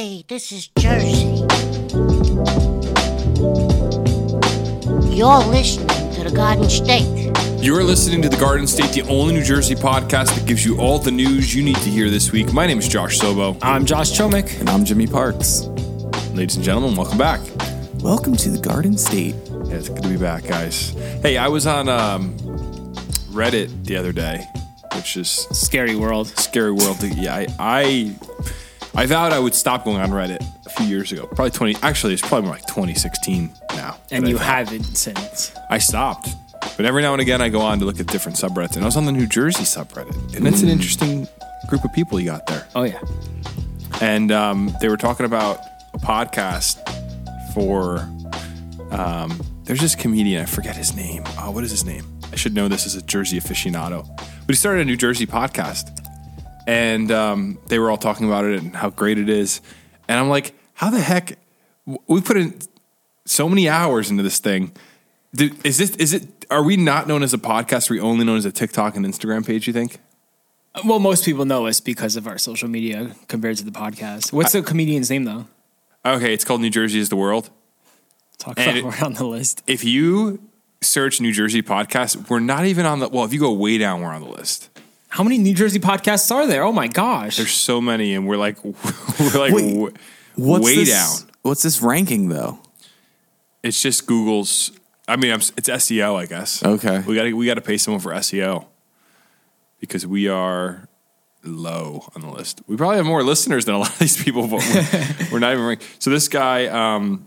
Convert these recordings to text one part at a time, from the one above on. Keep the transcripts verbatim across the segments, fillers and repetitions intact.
Hey, this is Jersey. You're listening to the Garden State. You're listening to The Garden State, the only New Jersey podcast that gives you all the news you need to hear this week. My name is Josh Sobo. I'm Josh Chomik. And I'm Jimmy Parks. Ladies and gentlemen, welcome back. Welcome to The Garden State. Yeah, it's good to be back, guys. Hey, I was on um, Reddit the other day, which is... Scary world. Scary world. Yeah, I, I I vowed I would stop going on Reddit a few years ago. Probably twenty... Actually, it's probably more like twenty sixteen now. And you haven't since. I stopped. But every now and again, I go on to look at different subreddits. And I was on the New Jersey subreddit. And it's an interesting group of people you got there. Oh, yeah. And um, they were talking about a podcast for... Um, there's this comedian. I forget his name. Oh, what is his name? I should know this as a Jersey aficionado. But he started a New Jersey podcast. And um, they were all talking about it and how great it is. And I'm like, how the heck... We put in so many hours into this thing. Did, is this... Is it... Are we not known as a podcast? Are we only known as a TikTok and Instagram page, you think? Well, most people know us because of our social media compared to the podcast. What's I, the comedian's name, though? Okay, it's called New Jersey is the World. Talk about it, we're on the list. If you search New Jersey podcast, we're not even on the... Well, if you go way down, we're on the list. How many New Jersey podcasts are there? Oh, my gosh. There's so many, and we're like... We're like Wait, w- what's way this, down. What's this ranking, though? It's just Google's... I mean, it's S E O, I guess. Okay. We got we got to pay someone for S E O because we are low on the list. We probably have more listeners than a lot of these people, but we're, we're not even ranked. So this guy um,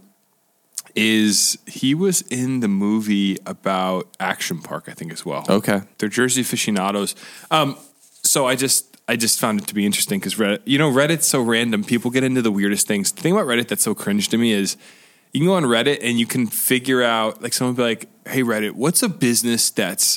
is, he was in the movie about Action Park, I think, as well. Okay. They're Jersey aficionados. Um, so I just I just found it to be interesting because Reddit, you know, Reddit's so random. People get into the weirdest things. The thing about Reddit that's so cringe to me is you can go on Reddit and you can figure out, like someone will be like, hey, Reddit, what's a business that's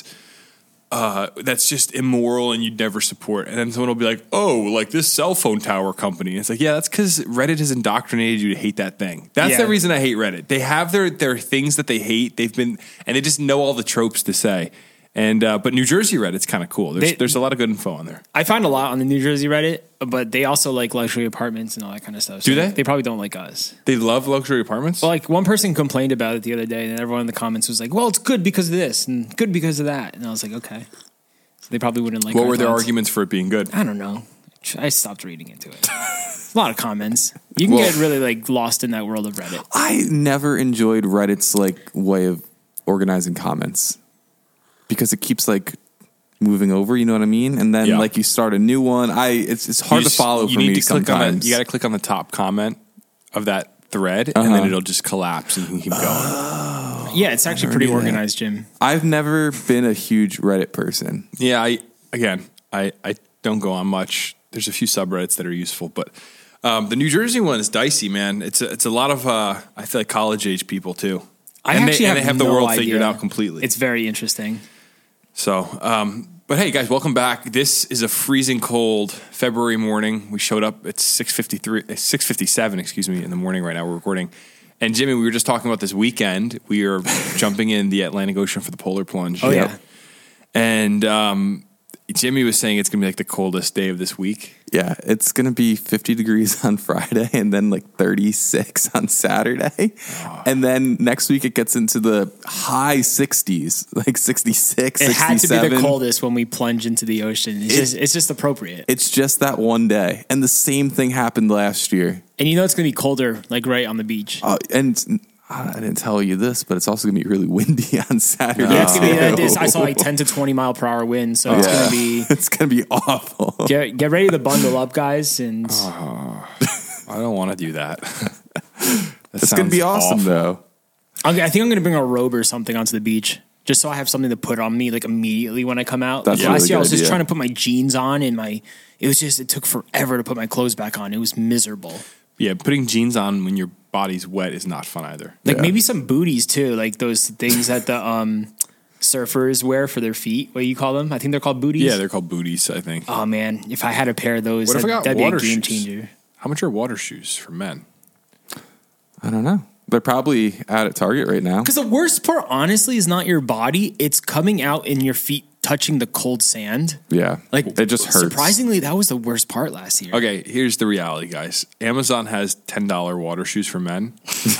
uh, that's just immoral and you'd never support? And then someone will be like, oh, like this cell phone tower company. And it's like, yeah, that's because Reddit has indoctrinated you to hate that thing. That's yeah. the reason I hate Reddit. They have their, their things that they hate. They've been, and they just know all the tropes to say. And uh, but New Jersey Reddit's kind of cool. There's They, there's a lot of good info on there. I find a lot on the New Jersey Reddit, but they also like luxury apartments and all that kind of stuff. So Do they? They probably don't like us. They love luxury apartments? Well, like one person complained about it the other day, and everyone in the comments was like, well, it's good because of this and good because of that. And I was like, okay. So they probably wouldn't like What our were their thoughts. arguments for it being good? I don't know. I stopped reading into it. A lot of comments. You can Well, get really like lost in that world of Reddit. I never enjoyed Reddit's like way of organizing comments because it keeps like moving over, you know what I mean? And then Yeah. like you start a new one. I it's it's hard You to just- follow you for need me to click on sometimes. the, you got to click on the top comment of that thread, and then it'll just collapse, and you can keep going. Yeah, it's actually never pretty knew that. organized, Jim. I've never been a huge Reddit person. Yeah, I again, I, I don't go on much. There's a few subreddits that are useful, but um, the New Jersey one is dicey, man. It's a, it's a lot of uh, I feel like college age people too. I and actually they, and have they have the no world idea. figured out completely. It's very interesting. So, um, but hey, guys, welcome back. This is a freezing cold February morning. We showed up at six fifty-three, six fifty-seven, excuse me, in the morning right now. We're recording. And Jimmy, we were just talking about this weekend. We are jumping in the Atlantic Ocean for the polar plunge. Oh, yeah. And um, Jimmy was saying it's going to be like the coldest day of this week. Yeah, it's going to be fifty degrees on Friday and then like thirty-six on Saturday. Oh. And then next week it gets into the high sixties, like sixty-six, It sixty-seven. had to be the coldest when we plunge into the ocean. It's, It- just, it's just appropriate. It's just that one day. And the same thing happened last year. And you know it's going to be colder, like right on the beach. Uh, and I didn't tell you this, but it's also going to be really windy on Saturday. Yeah, it's gonna be. too. It is, I saw like ten to twenty mile per hour wind, so it's Yeah. gonna be. It's going to be awful. Get get ready to bundle up, guys, and I don't want to do that. that It's going to be awesome, awful. though. I'll, I think I'm gonna bring a robe or something onto the beach, just so I have something to put on me like immediately when I come out. That's Like, a last really year I good was just idea. trying to put my jeans on, and my it was just it took forever to put my clothes back on. It was miserable. Yeah, putting jeans on when your body's wet is not fun either. Like Yeah. maybe some booties too, like those things that the um, surfers wear for their feet. What do you call them? I think they're called booties. Yeah, they're called booties, I think. Oh man, if I had a pair of those, What if that, I got that'd be a water game shoes? changer. How much are water shoes for men? I don't know. They're probably out at Target right now. Because the worst part, honestly, is not your body. It's coming out and your feet touching the cold sand. Yeah. Like, it just hurts. Surprisingly, that was the worst part last year. Okay, here's the reality, guys. Amazon has ten dollars water shoes for men.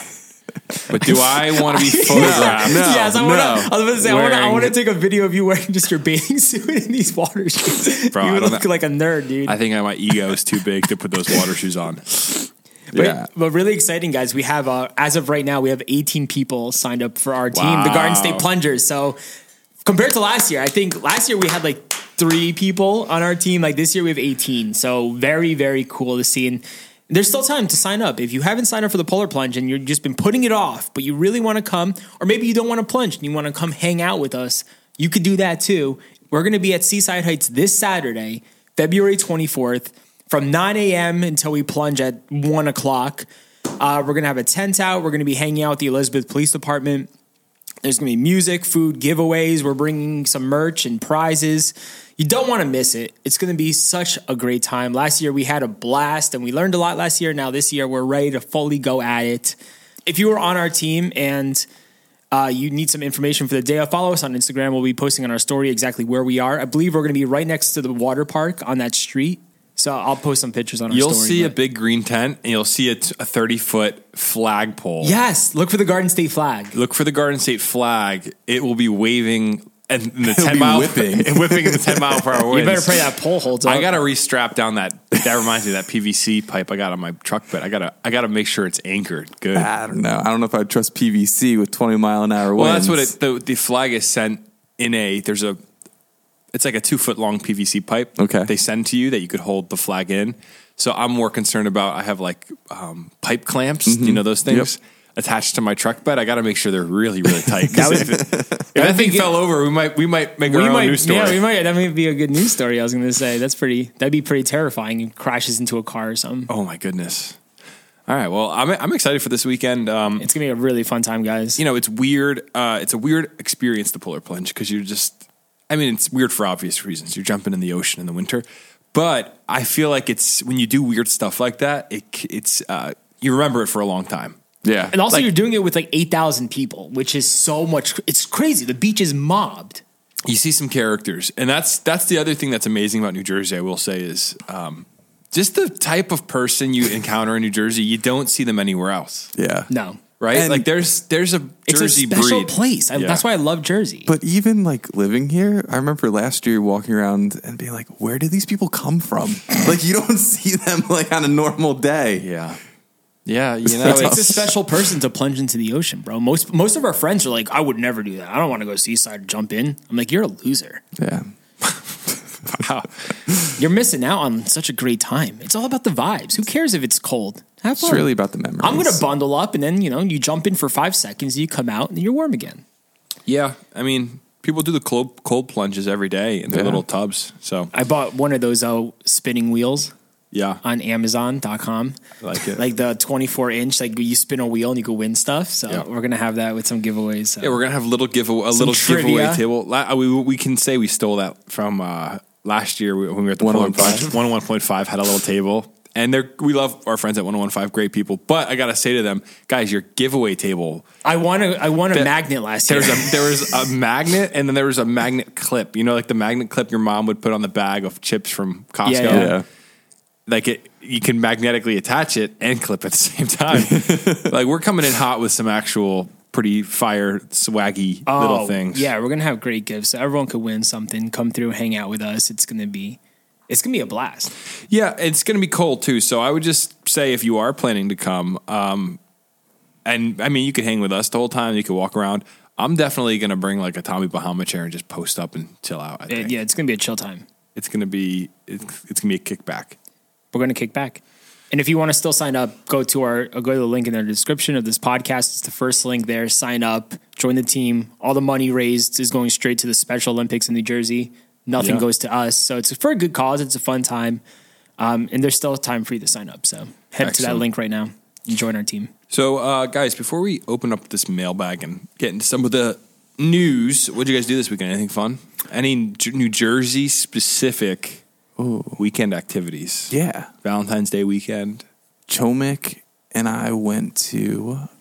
But do I want to be photographed? No, yes, I, wanna, no. I was about to say, I want to I Wearing- wanna take a video of you wearing just your bathing suit in these water shoes. Bro, I you would don't look know. like a nerd, dude. I think my ego is too big to put those water shoes on. But, Yeah. but really exciting, guys. We have, uh, as of right now, we have eighteen people signed up for our team, the Garden State Plungers. So compared to last year, I think last year we had like three people on our team. Like this year we have eighteen. So very, very cool to see. And there's still time to sign up. If you haven't signed up for the Polar Plunge and you've just been putting it off, but you really want to come, or maybe you don't want to plunge and you want to come hang out with us, you could do that too. We're going to be at Seaside Heights this Saturday, February twenty-fourth, from nine a.m. until we plunge at one o'clock. Uh, we're going to have a tent out. We're going to be hanging out with the Elizabeth Police Department. There's going to be music, food, giveaways. We're bringing some merch and prizes. You don't want to miss it. It's going to be such a great time. Last year, we had a blast, and we learned a lot last year. Now this year, we're ready to fully go at it. If you were on our team and uh, you need some information for the day, follow us on Instagram. We'll be posting on our story exactly where we are. I believe we're going to be right next to the water park on that street. So I'll post some pictures on our You'll story. see a but- big green tent, and you'll see a thirty-foot flagpole. Yes, look for the Garden State flag. Look for the Garden State flag. It will be waving and the It'll ten be mile whipping. whipping in the ten mile per hour winds. You better pray that pole holds up. I gotta restrap down that. That reminds me of that P V C pipe I got on my truck bed. I gotta I gotta make sure it's anchored good. I don't know. I don't know if I'd trust P V C with twenty mile an hour Well, winds. that's what it. The, the flag is sent in a. There's a. It's like a two foot long P V C pipe. Okay. They send to you that you could hold the flag in. So I'm more concerned about. I have like um, pipe clamps. You know those things. Yep. Attached to my truck bed, I got to make sure they're really, really tight. 'Cause That would- if, it- if that thing fell over, we might, we might make our we own might, news story. yeah, we might. That might be a good news story. I was going to say that's pretty. That'd be pretty terrifying. It crashes into a car or something. Oh my goodness! All right, well, I'm I'm excited for this weekend. Um, It's gonna be a really fun time, guys. you know, it's weird. Uh, it's a weird experience, the polar plunge, because you're just. I mean, it's weird for obvious reasons. You're jumping in the ocean in the winter, but I feel like it's when you do weird stuff like that, it it's uh, you remember it for a long time. yeah. And also, like- you're doing it with like eight thousand people, which is so much. It's crazy. The beach is mobbed. You see some characters, and that's that's the other thing that's amazing about New Jersey. I will say is um, just the type of person you encounter in New Jersey. You don't see them anywhere else, yeah. No, right? And- like there's there's a it's Jersey a special breed. place. I, Yeah. That's why I love Jersey. But even like living here, I remember last year walking around and being like, where do these people come from? Like you don't see them like on a normal day. Yeah, yeah. You know, It takes a it's special person to plunge into the ocean, bro. Most most of our friends are like, I would never do that. I don't want to go seaside and jump in. I'm like, you're a loser. Yeah. wow. You're missing out on such a great time. It's all about the vibes. Who cares if it's cold? Have It's fun. really about the memories. I'm going to bundle up and then, you know, you jump in for five seconds, you come out and you're warm again. Yeah, I mean, people do the cold, cold plunges every day in their Yeah. little tubs. So I bought one of those uh, spinning wheels yeah, on Amazon dot com. I like it. Like the twenty-four inch, like you spin a wheel and you can win stuff. So Yeah. we're going to have that with some giveaways. So. yeah, we're gonna have a little giveaway, a Some little giveaway trivia. table. La- We we can say we stole that from uh, last year when we were at the one oh one Polar point five. Plunge. one oh one point five had a little table. And they're, we love our friends at one oh one point five, great people. But I got to say to them, guys, your giveaway table, I won a, I won a That- magnet last year. there's a, there was a magnet and then there was a magnet clip. You know, like the magnet clip your mom would put on the bag of chips from Costco. Yeah, yeah. Yeah. Like it, you can magnetically attach it and clip at the same time. Like we're coming in hot with some actual pretty fire swaggy little things. Oh, Yeah, we're going to have great gifts. So everyone could win something. Come through, hang out with us. It's going to be It's gonna be a blast. Yeah, it's going to be cold too. So I would just say if you are planning to come, um, and I mean, you could hang with us the whole time. You could walk around. I'm definitely going to bring like a Tommy Bahama chair and just post up and chill out. I It- think. yeah, it's gonna be a chill time. It's going to be it's, it's going to be a kickback. We're gonna kick back. And if you want to still sign up, go to our go to the link in the description of this podcast. It's the first link there. Sign up, join the team. All the money raised is going straight to the Special Olympics in New Jersey. Nothing Yeah. goes to us. So it's for a good cause. It's a fun time. Um, and there's still time for you to sign up. So head to that Excellent. link right now and join our team. So, uh, guys, before we open up this mailbag and get into some of the news, what did you guys do this weekend? Anything fun? Any J- New Jersey specific weekend activities? Yeah. Valentine's Day weekend. Chomik and I went to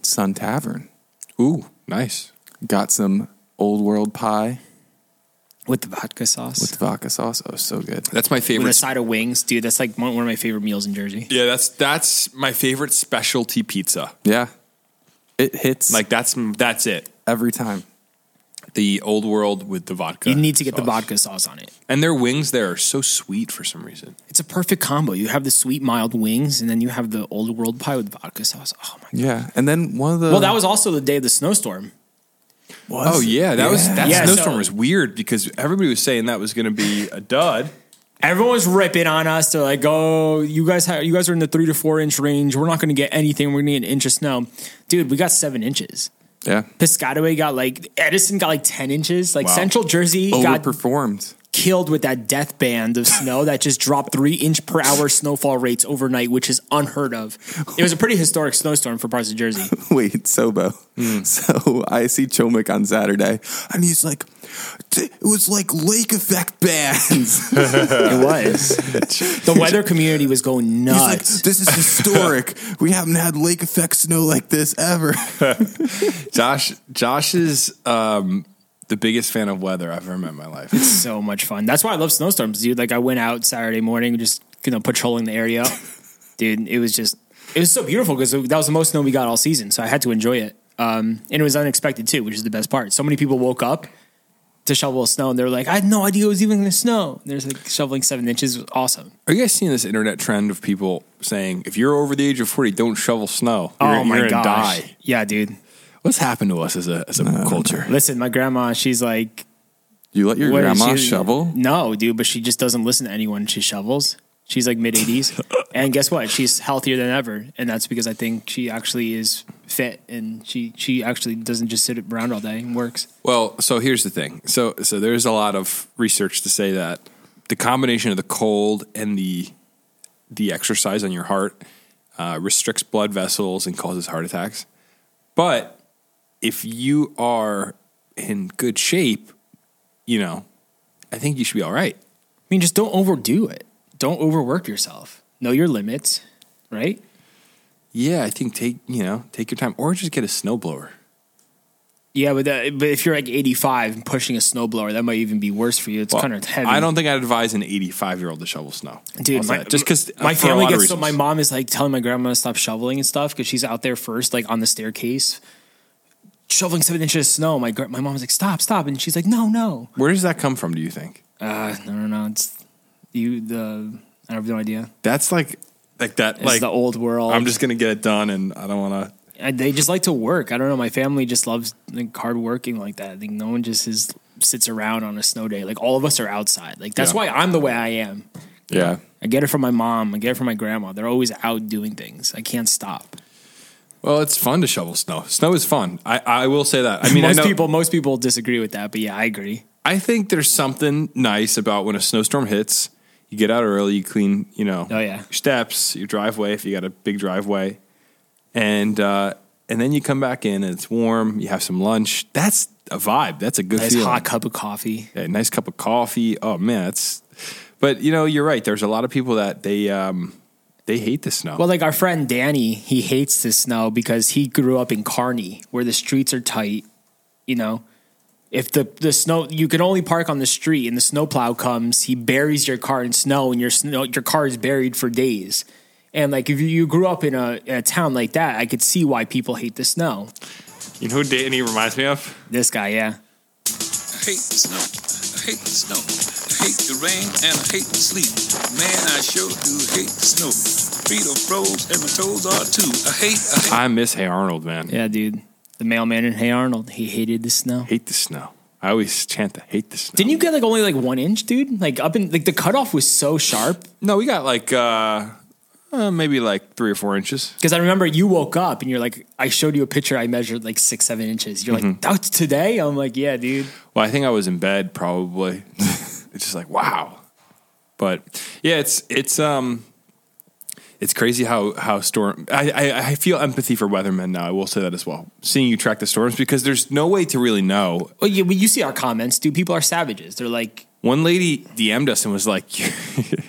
Sun Tavern. Ooh, nice. Got some Old World pie With the vodka sauce. with vodka sauce. Oh, so good. That's my With favorite. a side of wings. Dude, that's like one one of my favorite meals in Jersey. Yeah, that's that's my favorite specialty pizza. Yeah. It hits Like that's that's it. every time. The Old World with the vodka. You need to get the sauce. vodka sauce on it. And their wings there are so sweet for some reason. It's a perfect combo. You have the sweet, mild wings, and then you have the Old World pie with vodka sauce. Oh, my God. Yeah. And then one of the. Well, that was also the day of the snowstorm. was, Oh yeah, that was that Yeah, snowstorm so- was weird because everybody was saying that was going to be a dud. Everyone was ripping on us. They're like, "Oh, you guys, have, you guys are in the three to four inch range. We're not going to get anything. We're going to get an inch of snow, dude. We got seven inches. Yeah. Piscataway got like Edison got like ten inches. Like Wow. Central Jersey got Overperformed. killed with that death band of snow that just dropped three inch per hour snowfall rates overnight, which is unheard of. It was a pretty historic snowstorm for parts of Jersey. Wait, Sobo. So I see Chomik on Saturday, and he's like, "It was like lake effect bands." It was. The weather community was going He's like, nuts. "This is historic. We haven't had lake effect snow like this ever." Josh, Josh is um, the biggest fan of weather I've ever met in my life. So much fun. That's why I love snowstorms, dude. Like I went out Saturday morning, just you know, patrolling the area. Dude, it was just it was so beautiful because that was the most snow we got all season. So I had to enjoy it. Um, and it was unexpected too, which is the best part. So many people woke up to shovel snow and they're like, I had no idea it was even going to snow. And there's like shoveling seven inches was awesome. Are you guys seeing this internet trend of people saying if you're over the age of forty, don't shovel snow? You're, Oh my you're gosh. gonna die. Yeah, dude. What's happened to us as a as a culture? Listen, my grandma, she's like, You let your what is grandma she- shovel? No, dude, but she just doesn't listen to anyone. She shovels. She's like mid eighties. And guess what? She's healthier than ever. And that's because I think she actually is fit and she, she actually doesn't just sit around all day and works. Well, so here's the thing. So so there's a lot of research to say that the combination of the cold and the the exercise on your heart uh, restricts blood vessels and causes heart attacks. But if you are in good shape, you know, I think you should be all right. I mean, just don't overdo it. Don't overwork yourself. Know your limits, right? Yeah, I think take you know take your time, or just get a snowblower. Yeah, but that, but if you're like eighty-five and pushing a snowblower, that might even be worse for you. It's Well, kind of heavy. I don't think I'd advise an eighty-five year old to shovel snow, Dude, I'll say my, that. just because my family gets so. My mom is like telling my grandma to stop shoveling and stuff because she's out there first, like on the staircase, shoveling seven inches of snow. My gra- my mom's like, stop, stop, and she's like, no, no. Where does that come from? Do you think Uh, no, no, no. It's you. The I have no idea. that's like like that? It's like the old world. I'm just gonna get it done, and I don't want to. And they just like to work. I don't know. My family just loves like hard working like that. I think no one just is sits around on a snow day. Like all of us are outside. Like that's Yeah. why I'm the way I am. Yeah. I get it from my mom. I get it from my grandma. They're always out doing things. I can't stop. Well, it's fun to shovel snow. Snow is fun. I, I will say that. I mean, most I know, people most people disagree with that, but yeah, I agree. I think there's something nice about when a snowstorm hits. You get out early, you clean, you know, Oh, yeah. your steps, your driveway if you got a big driveway, and uh, and then you come back in and it's warm. You have some lunch. That's a vibe. That's a good Nice feeling. hot cup of coffee. A nice cup of coffee. Oh man, that's. But you know, you're right. There's a lot of people that they um, they hate the snow. Well, like our friend Danny, he hates the snow because he grew up in Kearney, where the streets are tight. You know, if the the snow, you can only park on the street, and the snowplow comes, he buries your car in snow, and your snow, your car is buried for days. And like if you, you grew up in a, in a town like that, I could see why people hate the snow. You know who Danny reminds me of? This guy, yeah. I hate the snow. I hate the snow. I hate the rain and I hate the sleet. Man, I sure do hate the snow. Feet are froze and my toes are too. I hate, I hate. I miss Hey Arnold, man. Yeah, dude. The mailman in Hey Arnold, he hated the snow. Hate the snow. I always chant that. Hate the snow. Didn't you get like only like one inch, dude? Like up in like the cutoff was so sharp. No, we got like uh, uh maybe like three or four inches. Because I remember you woke up and you're like, I showed you a picture. I measured like six, seven inches. You're like, that's today? I'm like, yeah, dude. Well, I think I was in bed probably. It's just like wow. But yeah, it's it's um it's crazy how how storm. I, I I feel empathy for weathermen now. I will say that as well. Seeing you track the storms because there's no way to really know. Well, you, you see our comments, dude. People are savages. They're like, One lady D M'd us and was like,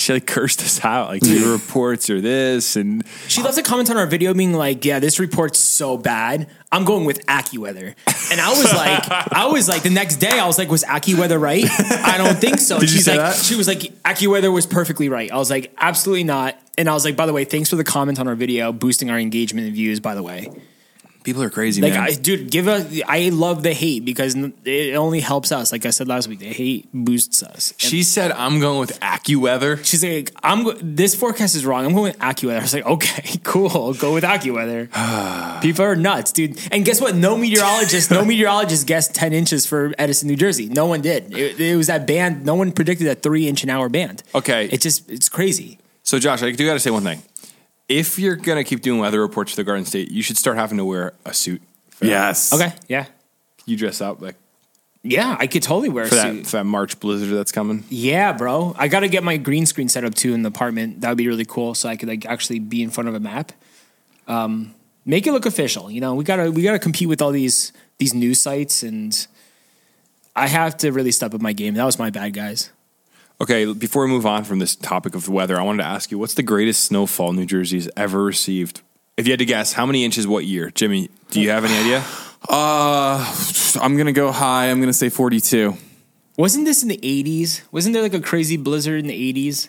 she like cursed us out. Like your reports are this, and She left a comment on our video being like, yeah, this report's so bad. I'm going with AccuWeather. And I was like, I was like, the next day, I was like, was AccuWeather right? I don't think so. Did you She's say like, that? She was like, AccuWeather was perfectly right. I was like, absolutely not. And I was like, by the way, thanks for the comment on our video, boosting our engagement and views, by the way. people are crazy, Like, man. I, dude, give us, I love the hate because it only helps us. Like I said last week, the hate boosts us. And She said, I'm going with AccuWeather. she's like, I'm go- this forecast is wrong. I'm going with AccuWeather. I was like, okay, cool. Go with AccuWeather. People are nuts, dude. And guess what? No meteorologist, no meteorologist guessed ten inches for Edison, New Jersey. No one did. It, it was that band. No one predicted a three inch an hour band. Okay. It just, it's crazy. So, Josh, I do got to say one thing. If you're going to keep doing weather reports for the Garden State, you should start having to wear a suit. For Yes. Okay. Yeah. You dress up like Yeah. I could totally wear a for that, suit. for that March blizzard that's coming. Yeah, bro. I got to get my green screen set up too in the apartment. That would be really cool. So I could like actually be in front of a map. Um, make it look official. You know, we gotta we gotta compete with all these these news sites, and I have to really step up my game. That was my bad, guys. Okay, before we move on from this topic of the weather, I wanted to ask you, what's the greatest snowfall New Jersey's ever received? If you had to guess, how many inches, what year? Jimmy, do you have any idea? Uh, I'm gonna go high. I'm gonna say forty-two. Wasn't this in the eighties? Wasn't there like a crazy blizzard in the eighties?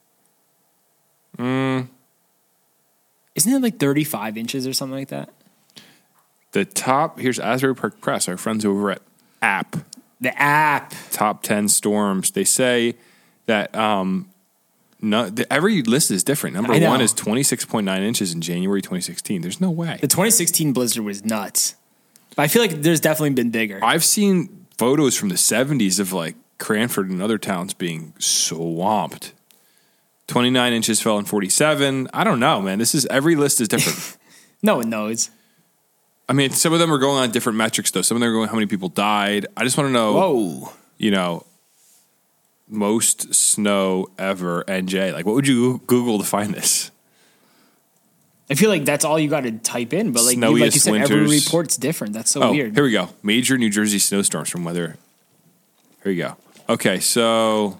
Mm. Isn't it like thirty-five inches or something like that? The top, here's Asbury Park Press, our friends over at App, The app. top ten storms. They say that um, no, the, every list is different. Number I know. one is twenty-six point nine inches in January twenty sixteen. There's no way. The twenty sixteen blizzard was nuts. But I feel like there's definitely been bigger. I've seen photos from the seventies of like Cranford and other towns being swamped. twenty-nine inches fell in forty-seven. I don't know, man. This is every list is different. No one knows. I mean, some of them are going on different metrics, though. Some of them are going how many people died. I just want to know, Whoa. you know, most snow ever, N J. Like, what would you Google to find this? I feel like that's all you got to type in, but like you, like you Snowiest said, every winters. report's different. That's so Oh, weird. here we go. Major New Jersey snowstorms from weather. Here you go. Okay, so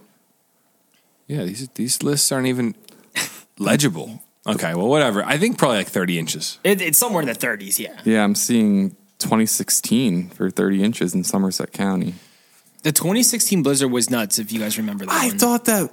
yeah, these these lists aren't even legible. Okay, well, whatever. I think probably like thirty inches. It, it's somewhere in the thirties, yeah. Yeah, I'm seeing twenty sixteen for thirty inches in Somerset County. The twenty sixteen blizzard was nuts, if you guys remember that I one. thought that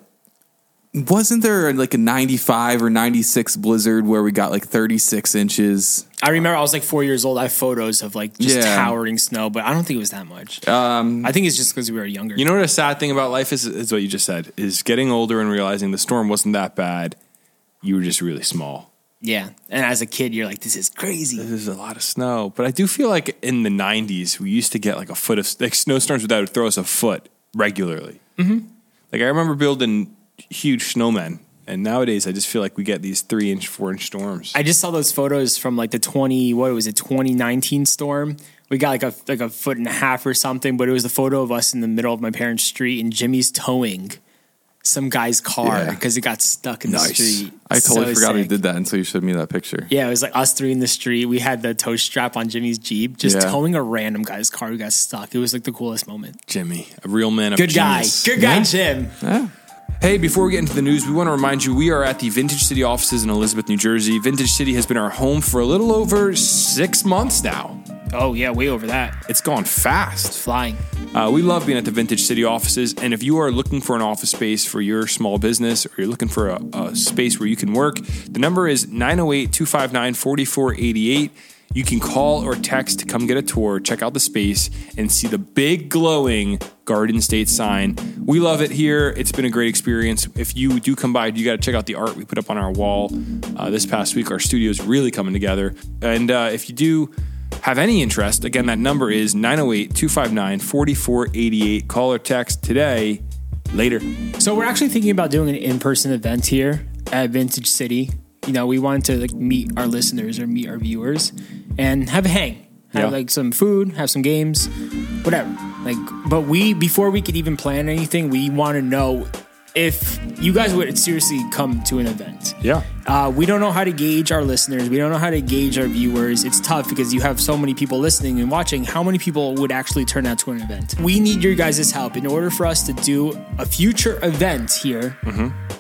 wasn't there like a ninety-five or ninety-six blizzard where we got like thirty-six inches. I remember I was like four years old. I have photos of like just Yeah. towering snow, but I don't think it was that much. Um, I think it's just because we were younger. You know what a sad thing about life is? Is what you just said. Is getting older and realizing the storm wasn't that bad. You were just really small. Yeah. And as a kid, you're like, this is crazy. There's a lot of snow, but I do feel like in the nineties we used to get like a foot of like snowstorms that would throw us a foot regularly. Mm-hmm. Like I remember building huge snowmen, and nowadays I just feel like we get these three inch, four inch storms. I just saw those photos from like the twenty, what was it, twenty nineteen storm. We got like a like a foot and a half or something, but it was the photo of us in the middle of my parents' street, and Jimmy's towing some guy's car Yeah. because it got stuck in Nice. the street. I totally So forgot he sick. did that until you showed me that picture. Yeah, it was like us three in the street. We had the tow strap on Jimmy's Jeep, just Yeah. towing a random guy's car who got stuck. It was like the coolest moment. Jimmy, a real man of Good guy. genius. Good guy, Yeah. Jim. Yeah. Hey, before we get into the news, we want to remind you we are at the Vintage City offices in Elizabeth, New Jersey. Vintage City has been our home for a little over six months now. Oh, yeah, way over that. It's gone fast. Flying. Uh, we love being at the Vintage City offices, and if you are looking for an office space for your small business or you're looking for a, a space where you can work, the number is nine oh eight, two five nine, four four eight eight. You can call or text to come get a tour, check out the space, and see the big glowing Garden State sign. We love it here. It's been a great experience. If you do come by, you got to check out the art we put up on our wall uh, this past week. Our studio is really coming together. And uh, if you do have any interest, again, that number is nine oh eight, two five nine, four four eight eight. Call or text today. Later. So we're actually thinking about doing an in-person event here at Vintage City. You know, we wanted to like meet our listeners or meet our viewers and have a hang. Have Yeah. like some food, have some games, whatever. Like, but we, before we could even plan anything, we want to know if you guys would seriously come to an event. Yeah. Uh, we don't know how to gauge our listeners. We don't know how to gauge our viewers. It's tough because you have so many people listening and watching. How many people would actually turn out to an event? We need your guys' help in order for us to do a future event here.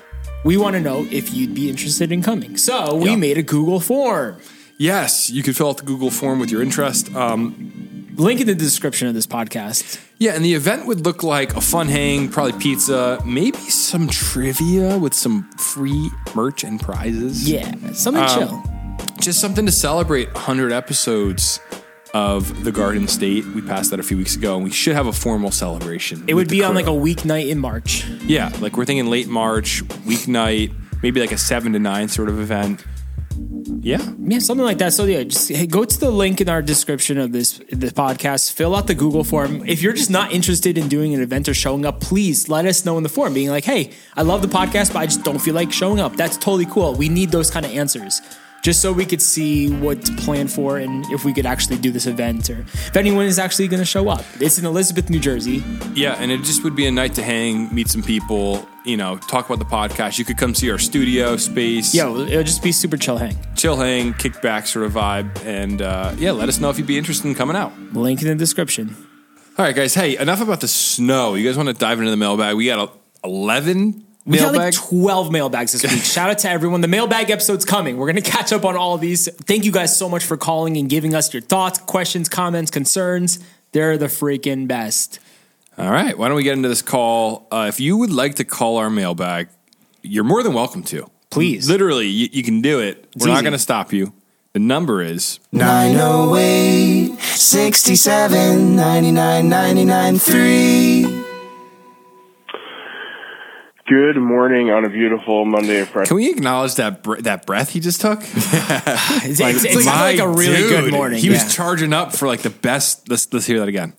we want to know if you'd be interested in coming. So we Yeah. made a Google form. Yes, you could fill out the Google form with your interest. Um, Link in the description of this podcast. yeah, and the event would look like a fun hang, probably pizza, maybe some trivia with some free merch and prizes. Yeah, something Um, chill. Just something to celebrate one hundred episodes of The Garden State. We passed that a few weeks ago, and we should have a formal celebration. It would be on like a weeknight in March. Yeah, like we're thinking late March, weeknight, maybe like a seven to nine sort of event. Yeah. Yeah, something like that. So yeah, just hey, go to the link in our description of this the podcast. Fill out the Google form. If you're just not interested in doing an event or showing up, please let us know in the form. Being like, hey, I love the podcast, but I just don't feel like showing up. That's totally cool. We need those kind of answers, just so we could see what to plan for and if we could actually do this event or if anyone is actually going to show up. It's in Elizabeth, New Jersey. Yeah, and it just would be a night to hang, meet some people, you know, talk about the podcast. You could come see our studio space. Yo, it'll just be super chill hang. Chill hang, kick back sort of vibe. And uh, yeah, let us know if you'd be interested in coming out. Link in the description. All right, guys. Hey, enough about the snow. You guys want to dive into the mailbag? We got eleven We got mailbag. like twelve mailbags this week. Shout out to everyone. The mailbag episode's coming. We're going to catch up on all of these. Thank you guys so much for calling and giving us your thoughts, questions, comments, concerns. They're the freaking best. All right. Why don't we get into this call? Uh, if you would like to call our mailbag, you're more than welcome to. Please. Literally, you, you can do it. It's We're not easy. going to stop you. The number is nine oh eight, six seven, nine nine nine nine three. Good morning on a beautiful Monday of Fresh. Can we acknowledge that bre- that breath he just took? It's, it's, it's My like a really dude, good morning. He yeah. was charging up for like the best. Let's let's hear that again.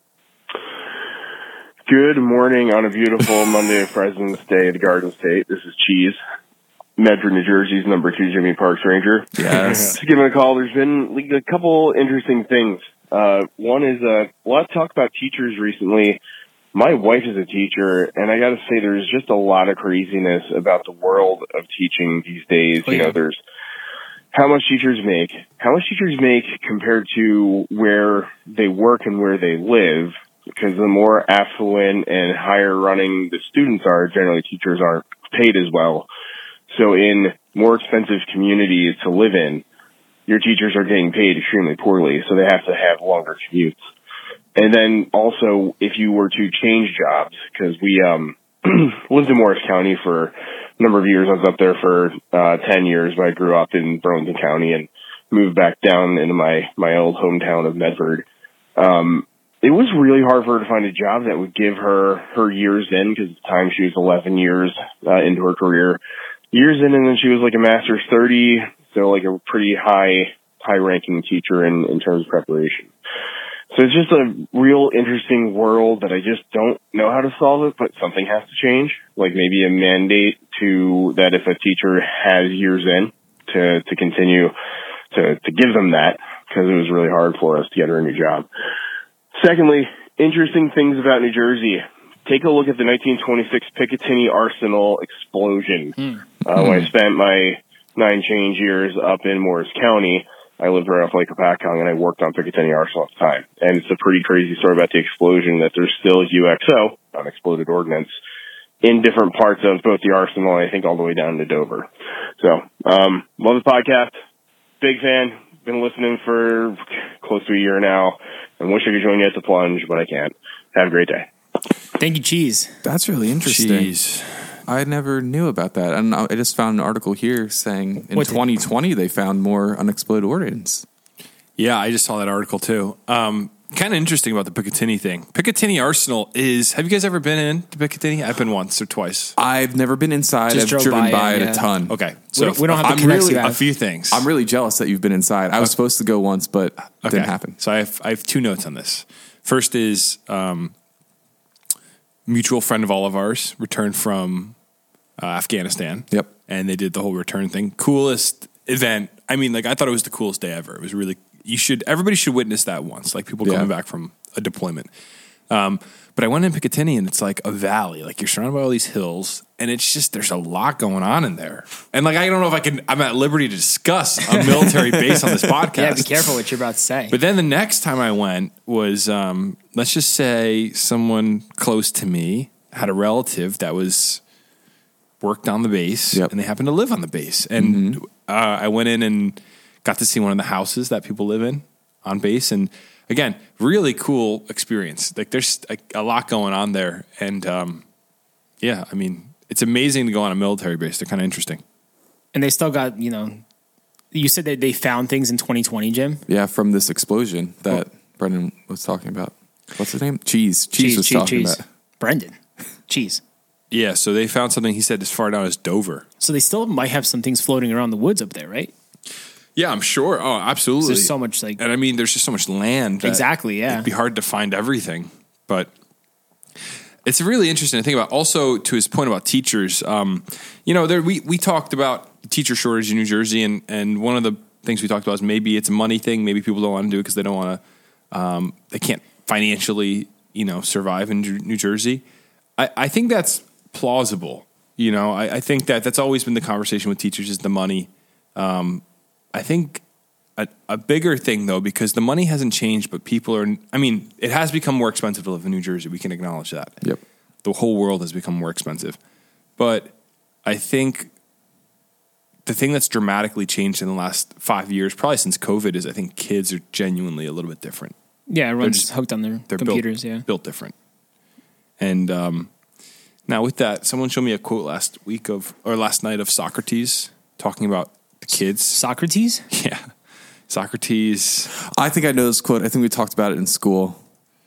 Good morning on a beautiful Monday of President's Day at the Garden State. This is Cheese, Medford, New Jersey's number two Jimmy Parks Ranger. Yes. Just giving a call. There's been like, a couple interesting things. Uh, one is uh, a lot of talk about teachers recently. My wife is a teacher, and I got to say, there's just a lot of craziness about the world of teaching these days. Oh, you yeah. know, there's how much teachers make, how much teachers make compared to where they work and where they live. Because the more affluent and higher running the students are, generally teachers aren't paid as well. So in more expensive communities to live in, your teachers are getting paid extremely poorly, so they have to have longer commutes. And then also, if you were to change jobs, because we um, lived in Morris County for a number of years. I was up there for uh, ten years, but I grew up in Burlington County and moved back down into my, my old hometown of Medford. Um, it was really hard for her to find a job that would give her her years in, because at the time she was eleven years uh, into her career. Years in, and then she was like a master's thirty, so like a pretty high, high-ranking teacher in, in terms of preparation. So it's just a real interesting world that I just don't know how to solve it, but something has to change. Like maybe a mandate to that if a teacher has years in to, to continue to, to give them that, because it was really hard for us to get her a new job. Secondly, interesting things about New Jersey. Take a look at the nineteen twenty-six Picatinny Arsenal explosion. Mm. Uh, when I spent my nine change years up in Morris County, I lived right off Lake Apacong, and I worked on Picatinny Arsenal at the time. And it's a pretty crazy story about the explosion, that there's still U X O, unexploded ordnance, in different parts of both the arsenal, and I think all the way down to Dover. So, um, love the podcast. Big fan. Been listening for close to a year now, and wish I could join you at the plunge, but I can't. Have a great day. Thank you, Cheese. That's really interesting. Jeez. I never knew about that. And I just found an article here saying in What did- twenty twenty they found more unexploded ordnance. Yeah, I just saw that article too. Um, kind of interesting about the Picatinny thing. Picatinny Arsenal is. Have you guys ever been in to Picatinny? I've been once or twice. I've never been inside. Just I've drove driven by by, it, it yeah. a ton. Okay, We don't- we don't have the I'm connects really you have. a few things. I'm really jealous that you've been inside. I was supposed to go once, but Okay. didn't happen. So I have I have two notes on this. First is um, mutual friend of all of ours returned from uh, Afghanistan. Yep. And they did the whole return thing. Coolest event. I mean, like I thought it was the coolest day ever. It was really. You should. Everybody should witness that once. Like people Yeah. coming back from a deployment. Um, but I went in Picatinny, and it's like a valley. Like you're surrounded by all these hills, and it's just there's a lot going on in there. And like I don't know if I can. I'm at liberty to discuss a military base on this podcast. Yeah, be careful what you're about to say. But then the next time I went was, um, let's just say someone close to me had a relative that was worked on the base, Yep. and they happen to live on the base. And Mm-hmm. uh, I went in and got to see one of the houses that people live in on base. And again, really cool experience. Like there's a, a lot going on there. And um, yeah, I mean, it's amazing to go on a military base. They're kind of interesting. And they still got, you know, you said that they found things in twenty twenty, Jim. Yeah, from this explosion that Brendan was talking about. What's his name? Cheese. Cheese, was cheese, talking cheese. about. Brendan. Cheese. Yeah, so they found something, he said, as far down as Dover. So they still might have some things floating around the woods up there, right? Yeah, I'm sure. Oh, absolutely. There's so much like And I mean, there's just so much land. that Exactly, yeah. It'd be hard to find everything. But it's really interesting to think about. Also, to his point about teachers, um, you know, there we, we talked about teacher shortage in New Jersey, and, and one of the things we talked about is maybe it's a money thing. Maybe people don't want to do it because they don't want to, um, they can't financially, you know, survive in New Jersey. I, I think that's plausible. You know, I, I think that that's always been the conversation with teachers is the money. Um, I think a, a bigger thing, though, because the money hasn't changed, but people are, I mean, it has become more expensive to live in New Jersey. We can acknowledge that. Yep. The whole world has become more expensive. But I think the thing that's dramatically changed in the last five years, probably since COVID, is I think kids are genuinely a little bit different. yeah, everyone's just- hooked on their They're computers. built, yeah. built different. And um, now with that, someone showed me a quote last week of, or last night of Socrates talking about the kids. Socrates. Yeah. Socrates. I think I know this quote. I think we talked about it in school,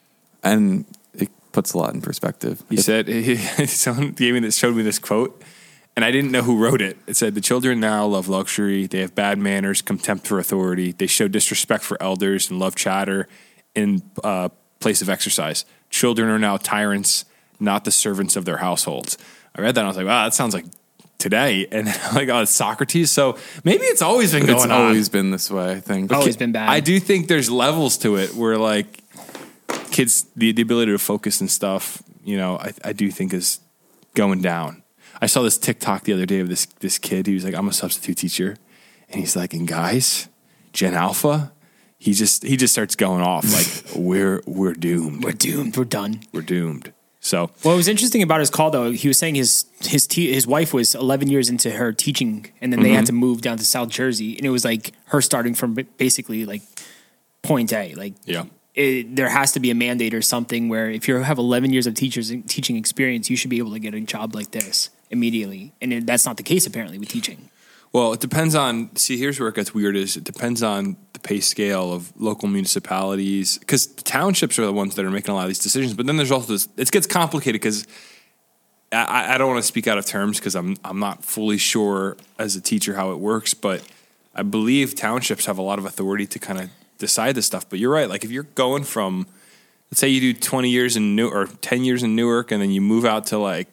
and it puts a lot in perspective. He said, he, someone gave me this, showed me this quote, and I didn't know who wrote it. It said, "The children now love luxury. They have bad manners, contempt for authority. They show disrespect for elders and love chatter in uh, place of exercise. Children are now tyrants, not the servants of their households." I read that and I was like, wow, that sounds like today. And I'm like, oh, it's Socrates. So maybe it's always been going It's on. always been this way, I think. Always been bad. I do think there's levels to it where like kids, the, the ability to focus and stuff, you know, I, I do think is going down. I saw this TikTok the other day of this, this kid. He was like, I'm a substitute teacher. And he's like, and guys, Gen Alpha, he just, he just starts going off like we're, we're doomed. We're doomed. We're done. We're doomed. So What was interesting about his call, though, he was saying his his te- his wife was eleven years into her teaching, and then they Mm-hmm. had to move down to South Jersey, and it was like her starting from ba- basically like point A. Like, yeah. it, there has to be a mandate or something where if you have eleven years of teachers teaching experience, you should be able to get a job like this immediately, and it, that's not the case apparently with teaching. Well, it depends on, see, here's where it gets weird is it depends on the pay scale of local municipalities because the townships are the ones that are making a lot of these decisions. But then there's also this, it gets complicated because I, I don't want to speak out of terms because I'm, I'm not fully sure as a teacher how it works, but I believe townships have a lot of authority to kind of decide this stuff. But you're right. Like if you're going from, let's say you do twenty years in New or ten years in Newark and then you move out to like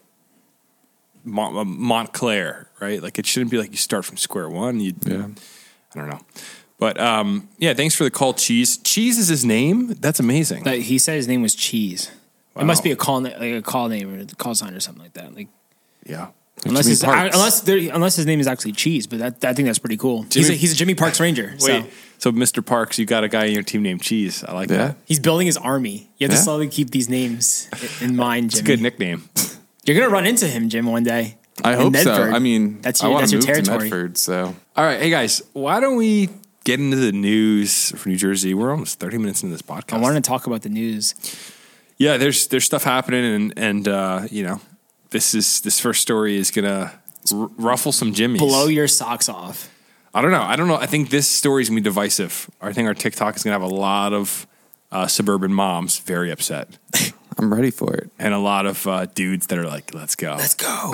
Mont- Montclair, right? Like it shouldn't be like you start from square one. You, Yeah. I don't know, but um, yeah. Thanks for the call, Cheese. Cheese is his name. That's amazing. But he said his name was Cheese. Wow. It must be a call na- like a call name or a call sign or something like that. Like Yeah, unless Jimmy his, Parks. unless there, unless his name is actually Cheese, but that I think that's pretty cool. he's Jimmy- a, he's a Jimmy Parks Ranger. wait. So So, Mister Parks, you got a guy in your team named Cheese. I like Yeah. that. he's building his army. You have Yeah. to slowly keep these names i- in mind, It's a Jimmy. good nickname. You're gonna run into him, Jim, one day. I In hope so. Medford. I mean, That's I your- want that's to your move to territory. Medford, so All right, hey guys, why don't we get into the news for New Jersey? We're almost thirty minutes into this podcast. I wanted to talk about the news. Yeah, there's there's stuff happening, and and uh, you know, this is this first story is gonna r- ruffle some jimmies. Blow your socks off. I don't know. I don't know. I think this story is gonna be divisive. I think our TikTok is gonna have a lot of uh, suburban moms very upset, I'm ready for it. and a lot of uh, dudes that are like, "Let's go." Let's go.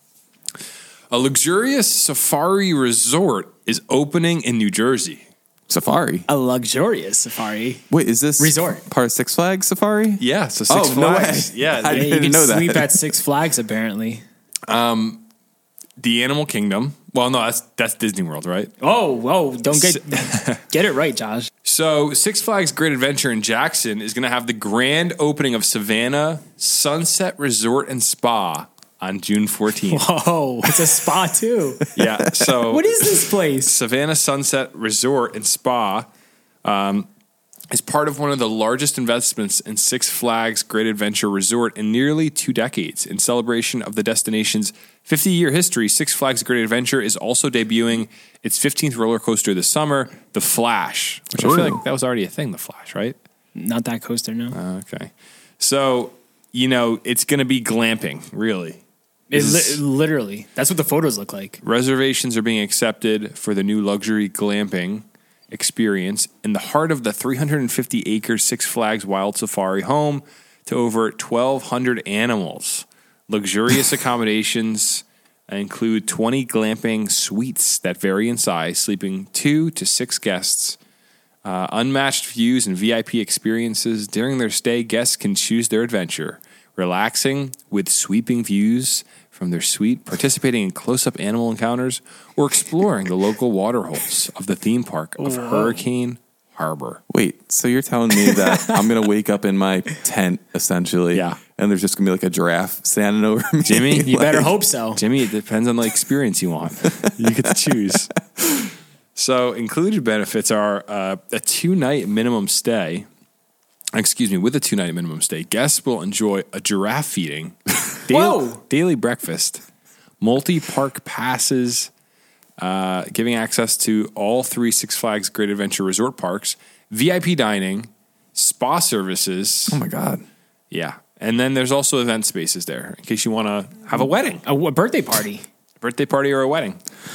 A luxurious safari resort is opening in New Jersey. Safari. A luxurious safari. Wait, is this Resort. part of Six Flags Safari? Yeah, so Six Oh, no Flags. way. Yeah, I Yeah, you didn't can know that. sleep at Six Flags apparently. the Animal Kingdom. Well, no, that's that's Disney World, right? Oh, whoa! Don't get get it right, Josh. So Six Flags Great Adventure in Jackson is going to have the grand opening of Savannah Sunset Resort and Spa on June fourteenth. Whoa, it's a spa too. Yeah, so What is this place? Savannah Sunset Resort and Spa. Um, is part of one of the largest investments in Six Flags Great Adventure Resort in nearly two decades. In celebration of the destination's fifty-year history, Six Flags Great Adventure is also debuting its fifteenth roller coaster this summer, The Flash, which Ooh. I feel like that was already a thing, The Flash, right? Not that coaster, no. Uh, okay. So, you know, it's going to be glamping, really. It li- literally. That's what the photos look like. Reservations are being accepted for the new luxury glamping experience in the heart of the three hundred fifty acre Six Flags Wild Safari, home to over twelve hundred animals. Luxurious accommodations include twenty glamping suites that vary in size, sleeping two to six guests. Uh, unmatched views and V I P experiences. During their stay, guests can choose their adventure, relaxing with sweeping views from their suite, participating in close-up animal encounters, or exploring the local water holes of the theme park of Whoa. Hurricane Harbor. Wait, so you're telling me that I'm going to wake up in my tent, essentially, yeah, and there's just going to be like a giraffe standing over me? Jimmy, you like, better hope so. Jimmy, it depends on the experience you want. You get to choose. So included benefits are uh, a two-night minimum stay. Excuse me, with a two-night minimum stay, guests will enjoy a giraffe feeding, daily, daily breakfast, multi-park passes, uh, giving access to all three Six Flags Great Adventure Resort parks, V I P dining, spa services. Oh, my God. Yeah. And then there's also event spaces there in case you want to have a wedding. A, a birthday party. A birthday party or a wedding.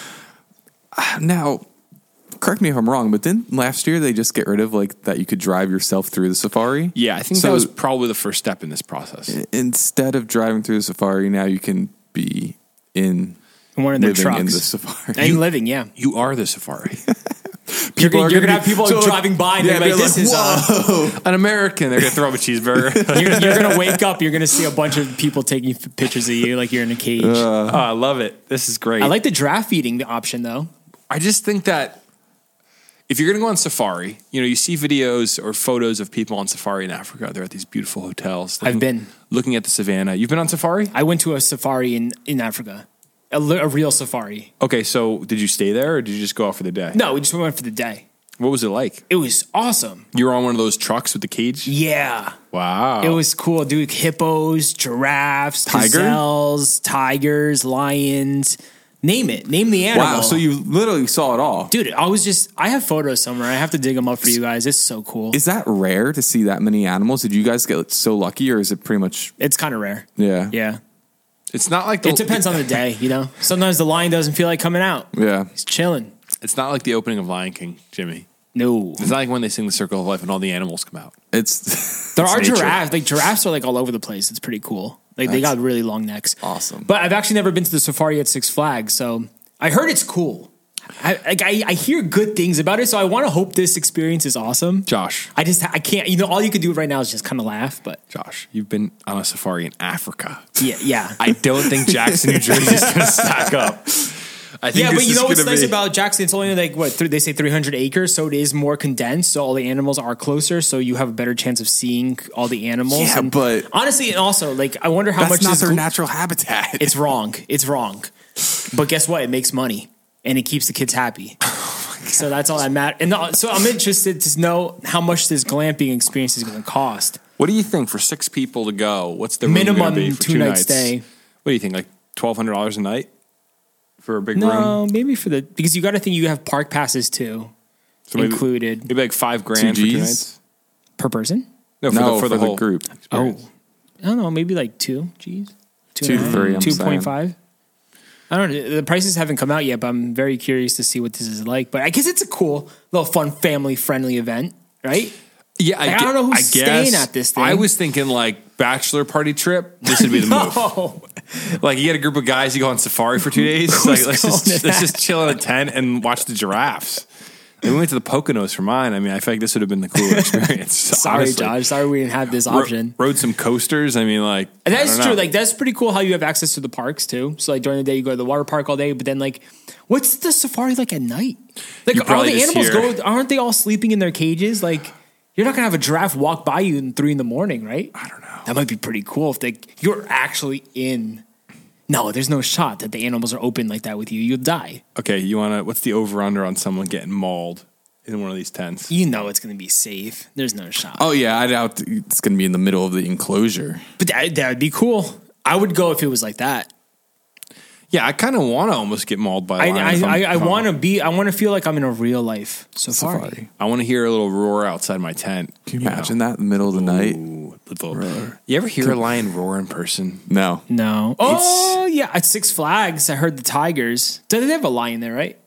Uh, now... Correct me if I'm wrong, but didn't last year they just get rid of like that you could drive yourself through the safari? Yeah, I think so, that was probably the first step in this process. Instead of driving through the safari, now you can be in one of their living trucks in the safari. And you, living, yeah. You are the safari. You're going to have people so driving by and yeah, they're like, this like, is uh, an American. They're going to throw up a cheeseburger. you're you're going to wake up, you're going to see a bunch of people taking pictures of you like you're in a cage. Uh, oh, I love it. This is great. I like the giraffe feeding option, though. I just think that if you're going to go on safari, you know, you see videos or photos of people on safari in Africa. They're at these beautiful hotels. Looking, I've been. Looking at the savannah. You've been on safari? I went to a safari in, in Africa. A, a real safari. Okay, so did you stay there or did you just go out for the day? No, we just went for the day. What was it like? It was awesome. You were on one of those trucks with the cage? Yeah. Wow. It was cool, dude. Hippos, giraffes, Tiger? gazelles, tigers, lions. Name it. Name the animal. Wow, so you literally saw it all. Dude, I was just, I have photos somewhere. I have to dig them up for you guys. It's so cool. Is that rare to see that many animals? Did you guys get so lucky or is it pretty much? It's kind of rare. Yeah. Yeah. It's not like the, It depends on the day, you know? Sometimes the lion doesn't feel like coming out. Yeah. He's chilling. It's not like the opening of Lion King, Jimmy. No. It's not like when they sing the Circle of Life and all the animals come out. It's There it's are nature. giraffes. Like giraffes are like all over the place. It's pretty cool. Like they got really long necks. Awesome. But I've actually never been to the safari at Six Flags, so I heard it's cool. I like I, I hear good things about it, so I want to hope this experience is awesome. Josh. I just I can't. You know, all you can do right now is just kind of laugh. But Josh, you've been on a safari in Africa. yeah, yeah, I don't think Jackson, New Jersey is going to stack up. I think yeah. this But you is know what's gonna nice be- about Jackson? It's only like what th- they say three hundred acres, so it is more condensed. So all the animals are closer, so you have a better chance of seeing all the animals. Yeah, and but- honestly, and also like I wonder how that's much not this their gl- natural habitat. It's wrong. It's wrong. But guess what? It makes money and it keeps the kids happy. So that's all that matters. And the, so I'm interested to know how much this glamping experience is going to cost. What do you think for six people to go? What's the room Minimum gonna be for two two night nights? stay. What do you think? Like twelve hundred dollars a night for a big No, room? maybe for the because you got to think you have park passes too So maybe, included maybe like five grand Two for two Gs? nights. per person. No, for no, the, for the whole group. Oh, I don't know. Maybe like two G's, Two to three, I'm two point five. I don't know. The prices haven't come out yet, but I'm very curious to see what this is like. But I guess it's a cool, little, fun, family-friendly event, right? Yeah, Like, I don't know who's I guess, staying at this thing. I was thinking like bachelor party trip. This would be the move. Oh, Like you get a group of guys, you go on safari for two days. Who's Like let's going just to let's that? just chill in a tent and watch the giraffes. And we went to the Poconos for mine. I mean, I feel like this would have been the cooler experience. sorry, honestly. Josh. Sorry we didn't have this Ro- option. rode some coasters. I mean, like And I that's don't true. know. Like that's pretty cool how you have access to the parks too. So like during the day you go to the water park all day, but then like, what's the safari like at night? Like You are probably the just animals hear- go? Aren't they all sleeping in their cages? Like you're not gonna have a giraffe walk by you in three in the morning, right? I don't know. That might be pretty cool if they you're actually in. No, there's no shot that the animals are open like that with you. You'll die. okay, you want to? What's the over under on someone getting mauled in one of these tents. You know it's going to be safe. There's no shot. Oh yeah, I doubt it's going to be in the middle of the enclosure. But that, that would be cool. I would go if it was like that. Yeah, I kind of want to almost get mauled by a I lion. I, if I'm- I, I if I'm- want to be. I want to feel like I'm in a real life safari. Safari. I want to hear a little roar outside my tent. Can you imagine that in the middle of the night? Ooh, little, you ever hear a lion roar in person? No. No. Oh yeah, at Six Flags, I heard the tigers. Do they have a lion there? Right?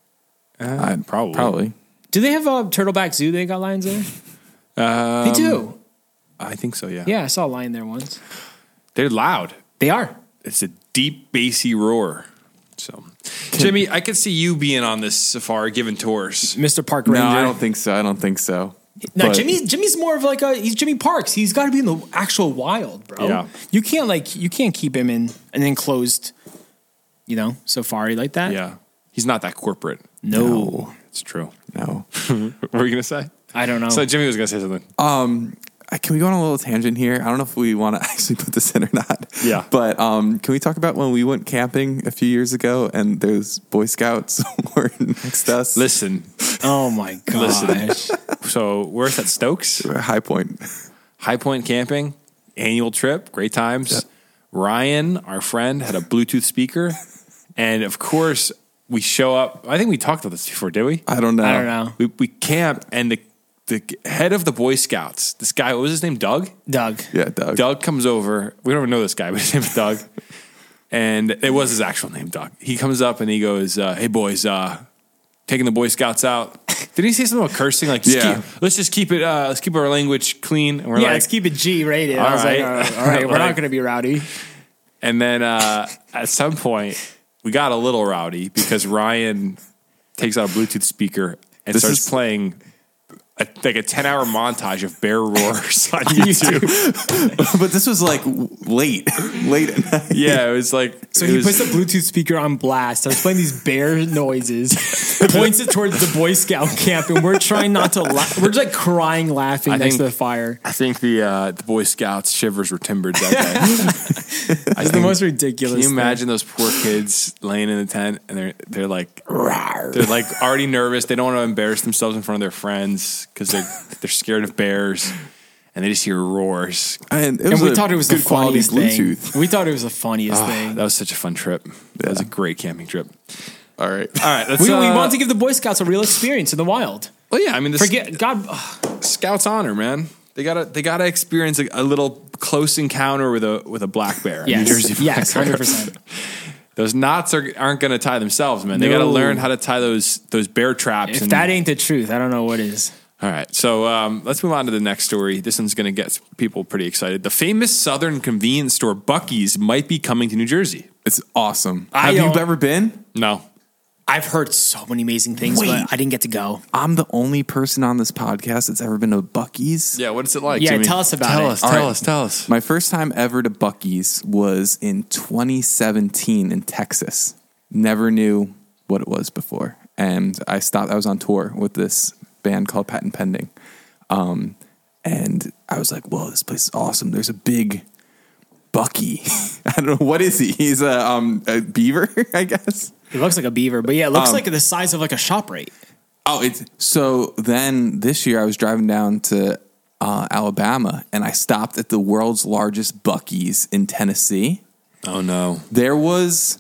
Uh, probably. Probably. Do they have a Turtleback Zoo? They got lions there. Um, They do. I think so. Yeah. Yeah, I saw a lion there once. They're loud. They are. It's a deep, bassy roar. So, Jimmy, I could see you being on this safari, giving tours. Mister Park No, Ranger. I don't think so. I don't think so. No, But- Jimmy. Jimmy's more of like a. He's Jimmy Parks. He's got to be in the actual wild, bro. Yeah. You can't like. You can't keep him in an enclosed, you know, safari like that. Yeah. He's not that corporate. No. It's true. No. What were you going to say? I don't know. So, Jimmy was going to say something. Um, uh, can we go on a little tangent here? I don't know if we want to actually put this in or not. Yeah. But um, can we talk about when we went camping a few years ago and those Boy Scouts were next to us? Listen. oh my gosh. So, we're at Stokes. High Point. High Point Camping, annual trip, great times. Ryan, our friend, had a Bluetooth speaker. And of course, we show up. I think we talked about this before, did we? I don't know. I don't know. We, we camp, and the, the head of the Boy Scouts, this guy, what was his name? Doug? Doug. Yeah, Doug. Doug comes over. We don't even know this guy, but his name is Doug. And it was his actual name, Doug. He comes up and he goes, uh, hey, boys, uh, taking the Boy Scouts out. Did he say something about cursing? Like, just Yeah. keep, let's just keep it, uh, let's keep our language clean. And we're Yeah, like, let's keep it G rated. I All was right. like, all right, all right, we're Like- not going to be rowdy. And then uh, at some point, we got a little rowdy because Ryan takes out a Bluetooth speaker and This starts is- playing a, like a ten-hour montage of bear roars on YouTube. But this was like w- late, late at night. Yeah, it was like So it he was- puts the Bluetooth speaker on blast, starts playing these bear noises, points it towards the Boy Scout camp, and we're trying not to laugh. We're just like crying, laughing I next think- to the fire. I think the uh, the Boy Scouts shivers were timbered that day. It's the most ridiculous. Can you thing. imagine those poor kids laying in the tent and they're they're like they're like already nervous. They don't want to embarrass themselves in front of their friends because they're they're scared of bears, and they just hear roars. And, it And was we a thought it was the good quality funniest thing. Bluetooth. We thought it was the funniest Ah, thing. that was such a fun trip. That was a great camping trip. All right. All right, let's, We, we uh, want to give the Boy Scouts a real experience in the wild. Well, yeah, I mean, the Forget God. ugh, Scouts honor, man. They gotta they gotta experience a, a little close encounter with a with a black bear. Yes, New Jersey black yes, bear. hundred percent. Those knots are, aren't going to tie themselves, man. They No. got to learn how to tie those those bear traps. If and, that ain't the truth, I don't know what is. all right, so um, let's move on to the next story. This one's going to get people pretty excited. The famous Southern convenience store Buc-ee's might be coming to New Jersey. It's awesome. I Have you don't- ever been? No, I've heard so many amazing things, Wait. but I didn't get to go. I'm the only person on this podcast that's ever been to Buc-ee's. yeah. What is it like? Yeah, Jimmy? tell us about tell it. Us, All tell right. us. Tell us. My first time ever to Buc-ee's was in twenty seventeen in Texas. Never knew what it was before. And I stopped, I was on tour with this band called Patent Pending. Um, and I was like, whoa, this place is awesome. There's a big Bucky. I don't know. What is he? He's a, um, a beaver, I guess. It looks like a beaver, but yeah, it looks Um, like the size of like a ShopRite. Oh, it's so then this year I was driving down to uh, Alabama and I stopped at the world's largest Buc-ee's in Tennessee. Oh no. There was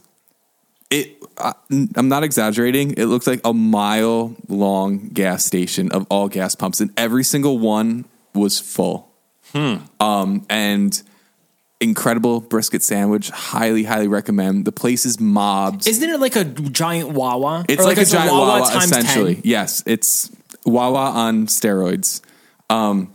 it. Uh, I'm not exaggerating. It looked like a mile long gas station of all gas pumps, and every single one was full. Hmm. Um, and incredible brisket sandwich. Highly, highly recommend. The place is mobbed. Isn't it like a giant Wawa? It's Or like, a it's giant Wawa, times essentially. ten? Yes, it's Wawa on steroids. Um,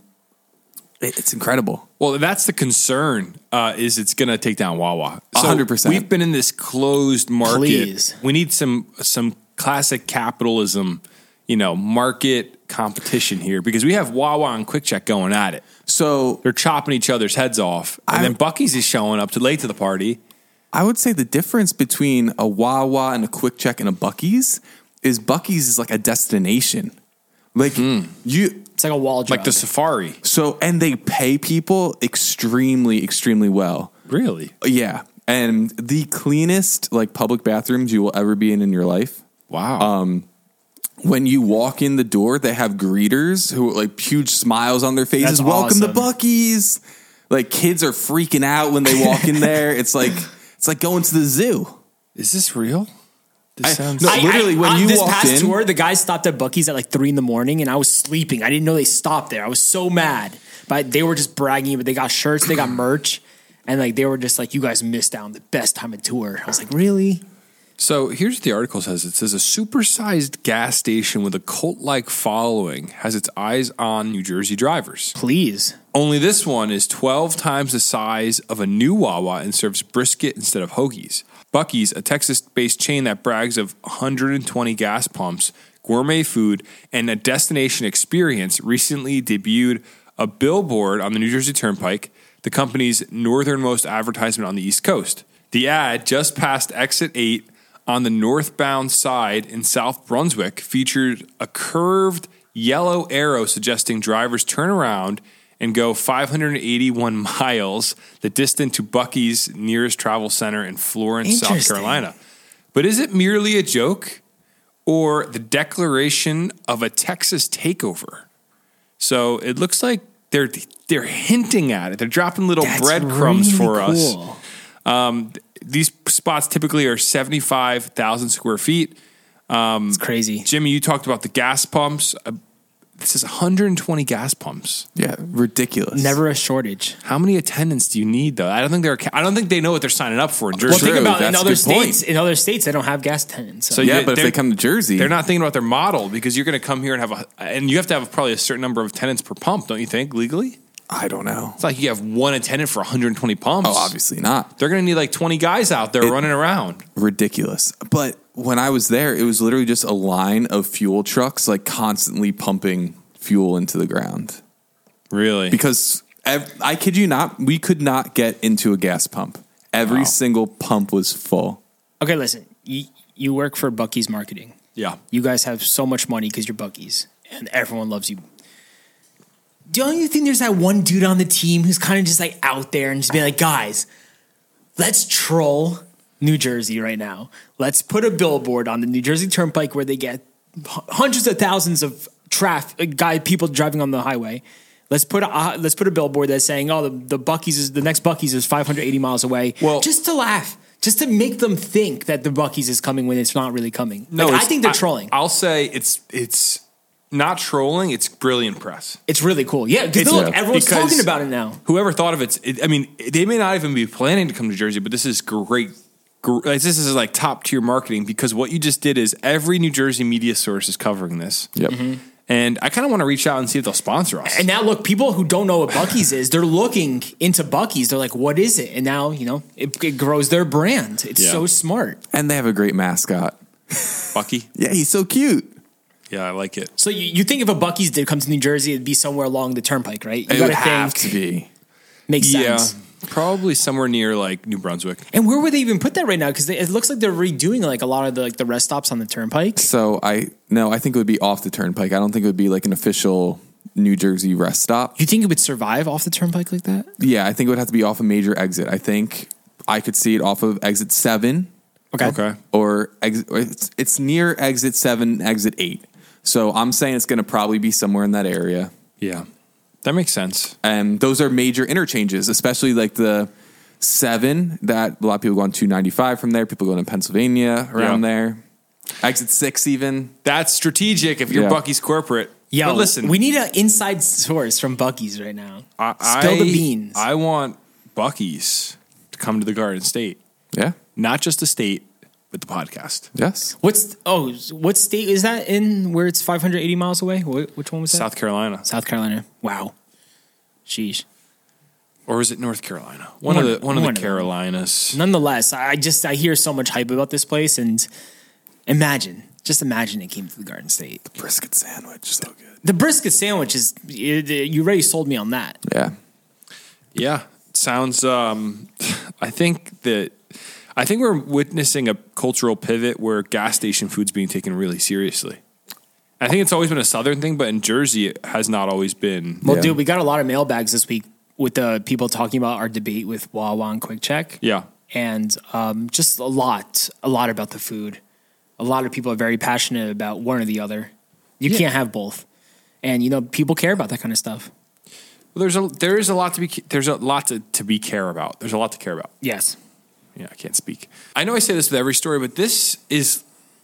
it- it's incredible. Well, that's the concern. Uh, is it's going to take down Wawa? A hundred percent. We've been in this closed market. Please. We need some some classic capitalism, you know, market competition here because we have Wawa and Quick Check going at it. So They're chopping each other's heads off, and I- then Buc-ee's is showing up too late to the party. I would say the difference between a Wawa and a Quick Check and a Buc-ee's is Buc-ee's is like a destination. Like Hmm. you It's like a wall drug. Like the Safari. so and they pay people extremely, extremely well. Really? Yeah. And the cleanest like public bathrooms you will ever be in in your life. Wow. Um, when you walk in the door, they have greeters who like huge smiles on their faces. That's Welcome awesome. to Buc-ee's. Like kids are freaking out when they walk in there. It's like it's like going to the zoo. Is this real? This I- sounds. no, literally, when on you this walked past in- tour, the guys stopped at Buc-ee's at like three in the morning, and I was sleeping. I didn't know they stopped there. I was so mad, but they were just bragging. But they got shirts, they got merch, and like they were just like, "You guys missed out on the best time of tour." I was like, "Really?" So here's what the article says. It says a supersized gas station with a cult-like following has its eyes on New Jersey drivers. Please. Only this one is twelve times the size of a new Wawa and serves brisket instead of hoagies. Buc-ee's, a Texas-based chain that brags of one hundred twenty gas pumps, gourmet food, and a destination experience, recently debuted a billboard on the New Jersey Turnpike, the company's northernmost advertisement on the East Coast. The ad, just past Exit eight on the northbound side in South Brunswick, featured a curved yellow arrow suggesting drivers turn around and go five hundred eighty-one miles, the distance to Buc-ee's nearest travel center in Florence, South Interesting. Carolina. But is it merely a joke or the declaration of a Texas takeover? So it looks like they're they're hinting at it. They're dropping little That's breadcrumbs really for us. cool. Um, these spots typically are seventy-five thousand square feet. It's crazy. Jimmy, you talked about the gas pumps. Uh, this is one hundred twenty gas pumps. Yeah, ridiculous. Never a shortage. How many attendants do you need, though? I don't think they're. I don't think they know what they're signing up for in Jersey. Well, think True, about it, in that's a other good point. states. In other states, they don't have gas attendants. So, So Yeah, you- but if they're- they come to Jersey, They're not thinking about their model because you're going to come here and have a, and you have to have probably a certain number of attendants per pump, don't you think, legally? I don't know. It's like you have one attendant for one hundred twenty pumps. Oh, obviously not. They're going to need like twenty guys out there It- running around. Ridiculous. But when I was there, it was literally just a line of fuel trucks, like constantly pumping fuel into the ground. Really? Because ev- I kid you not, we could not get into a gas pump. Every Wow. single pump was full. okay, listen. You, you work for Buc-ee's marketing. yeah. You guys have so much money because you're Buc-ee's, and everyone loves you. Don't you think there's that one dude on the team who's kind of just like out there and just be like, guys, let's troll New Jersey right now. Let's put a billboard on the New Jersey Turnpike where they get h- hundreds of thousands of traffic, guy people driving on the highway. Let's put a uh, let's put a billboard that's saying, "Oh, the, the Buc-ee's is the next Buc-ee's is five hundred eighty miles away." Well- just to laugh, just to make them think that the Buc-ee's is coming when it's not really coming. No, Like, I it's- think they're trolling. I'll say it's it's not trolling. It's brilliant press. It's really cool. Yeah, because It's- look, yeah. everyone's Because- talking about it now. Whoever thought of it, it, I mean, they may not even be planning to come to Jersey, but this is great. gr- like, This is like top tier marketing because what you just did is every New Jersey media source is covering this. Yep. And I kind of want to reach out and see if they'll sponsor us. And now look, people who don't know what Buc-ee's is, they're looking into Buc-ee's. They're like, what is it? And now, you know, it, it grows their brand. It's Yeah. so smart. And they have a great mascot. Bucky? Yeah, he's so cute. Yeah, I like it. So you, you think if a Buc-ee's did come to New Jersey, it'd be somewhere along the turnpike, right? You It would have think to be. makes Yeah, sense. probably somewhere near like New Brunswick. And where would they even put that right now? Because it looks like they're redoing like a lot of the like the rest stops on the turnpike. So I no, I think it would be off the turnpike. I don't think it would be like an official New Jersey rest stop. You think it would survive off the turnpike like that? Yeah, I think it would have to be off a major exit. I think I could see it off of exit seven Okay. Okay. or exit. It's, it's near exit seven, exit eight. So I'm saying it's going to probably be somewhere in that area. Yeah. That makes sense. And those are major interchanges, especially like the seven that a lot of people go on two ninety-five from there. People go to Pennsylvania around Yeah. there. Exit six even. That's strategic if you're Yeah. Bucky's corporate. Yo, but listen, we need an inside source from Buc-ee's right now. I, Spill I- the beans. I want Bucky's to come to the Garden State, Yeah. not just the state, but the podcast. Yes. What's oh what state is that in where it's five hundred eighty miles away? Wh- Which one was that? South Carolina, South Carolina. Wow. Sheesh. or is it North Carolina? One, One- of the one of one the of them. Carolinas. Nonetheless, I just I hear so much hype about this place, and imagine, just imagine it came to the Garden State. Brisket sandwich. So good. The brisket sandwich is you you already sold me on that. Yeah. Yeah, sounds. Um, I think that I think we're witnessing a cultural pivot where gas station food's being taken really seriously. I think it's always been a Southern thing, but in Jersey, it has not always been. Well, Yeah. dude, we got a lot of mailbags this week with the people talking about our debate with Wawa and Quick Check. Yeah, And um, just a lot, a lot about the food. a lot of people are very passionate about one or the other. You can't have both. And, you know, people care about that kind of stuff. Well, there's a there is a lot to be there's a lot to, to be care about. There's a lot to care about. Yes. Yeah, I can't speak. I know I say this with every story, but this is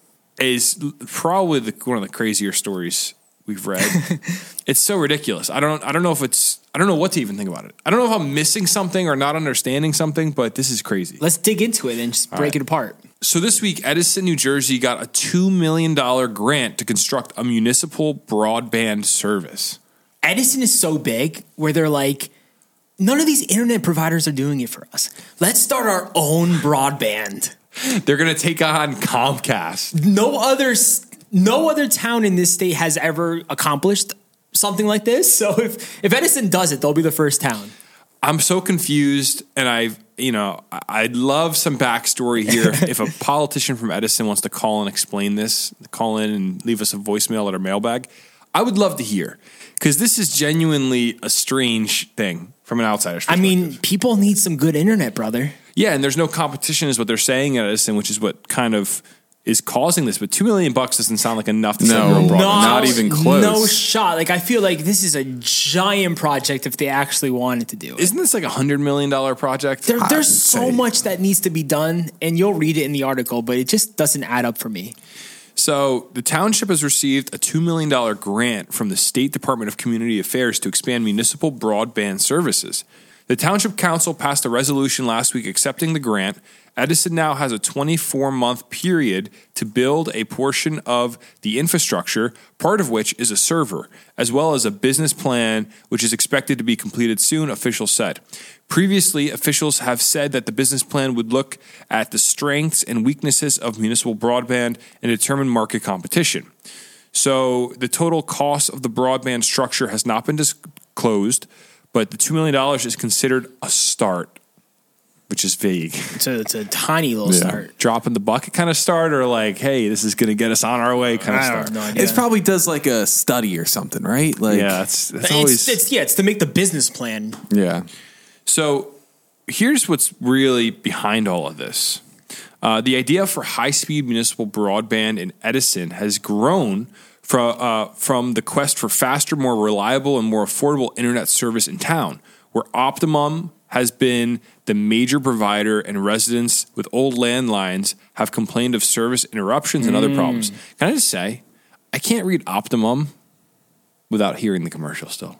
is probably the, one of the crazier stories we've read. It's so ridiculous. I don't I don't know if it's I don't know what to even think about it. I don't know if I'm missing something or not understanding something, but this is crazy. Let's dig into it and just break right. it apart. So this week, Edison, New Jersey got a two million dollars grant to construct a municipal broadband service. Edison is so big where they're like, none of these internet providers are doing it for us. Let's start our own broadband. They're going to take on Comcast. No other, no other town in this state has ever accomplished something like this. So if, if Edison does it, they'll be the first town. I'm so confused, and I've, you know, I'd love some backstory here. if, if a politician from Edison wants to call and explain this, call in and leave us a voicemail at our mailbag, I would love to hear, because this is genuinely a strange thing from an outsider's perspective. I mean, people need some good internet, brother. Yeah, and there's no competition is what they're saying at Edison, which is what kind of is causing this. But two million bucks doesn't sound like enough to no, send real broadband. Not, not even close. No shot. Like, I feel like this is a giant project if they actually wanted to do it. Isn't this like a hundred million dollar project? There, there's so much that needs to be done, and you'll read it in the article, but it just doesn't add up for me. So the township has received a two million dollars grant from the State Department of Community Affairs to expand municipal broadband services. The Township Council passed a resolution last week accepting the grant. Edison now has a twenty-four month period to build a portion of the infrastructure, part of which is a server, as well as a business plan, which is expected to be completed soon, officials said. Previously, officials have said that the business plan would look at the strengths and weaknesses of municipal broadband and determine market competition. So the total cost of the broadband structure has not been disclosed, but the two million dollars is considered a start, which is vague. It's a, it's a tiny little yeah. start. Drop in the bucket kind of start, or like, hey, this is going to get us on our way kind of I start. have no idea. It probably does like a study or something, right? Like, yeah, it's, it's it's, always... it's, yeah, it's to make the business plan. Yeah. So here's what's really behind all of this. Uh, the idea for high-speed municipal broadband in Edison has grown from, uh, from the quest for faster, more reliable, and more affordable internet service in town, where Optimum has been the major provider, and residents with old landlines have complained of service interruptions and mm. other problems. Can I just say, I can't read Optimum without hearing the commercial still.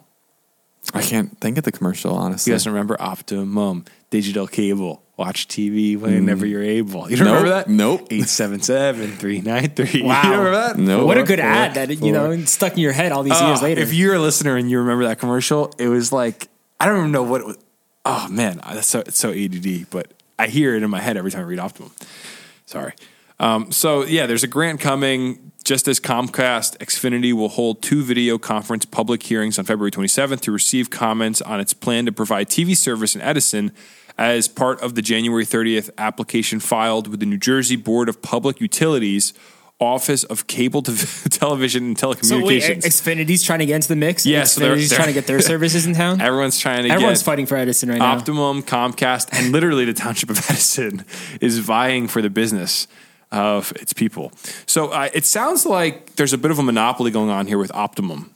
I can't think of the commercial, honestly. You guys remember Optimum, digital cable, watch T V whenever mm. you're able. You don't nope. remember that? Nope. eight seven seven, three nine three. Wow. You remember that? No. What a Four, good four, ad that, four. you know, stuck in your head all these uh, years later. If you're a listener and you remember that commercial, it was like, I don't even know what it was. Oh, man, that's so, it's so A D D, but I hear it in my head every time I read Optimum. Sorry. Um, so, yeah, there's a grant coming. Just as Comcast, Xfinity will hold two video conference public hearings on February twenty-seventh to receive comments on its plan to provide T V service in Edison as part of the January thirtieth application filed with the New Jersey Board of Public Utilities Office of Cable Te- Television and Telecommunications. So wait, Xfinity's trying to get into the mix? Yeah, so they're, Xfinity's they're, trying to get their services in town? Everyone's trying to Everyone's get fighting for Edison right now. Optimum, Comcast, and literally the Township of Edison is vying for the business of its people. So uh, it sounds like there's a bit of a monopoly going on here with Optimum.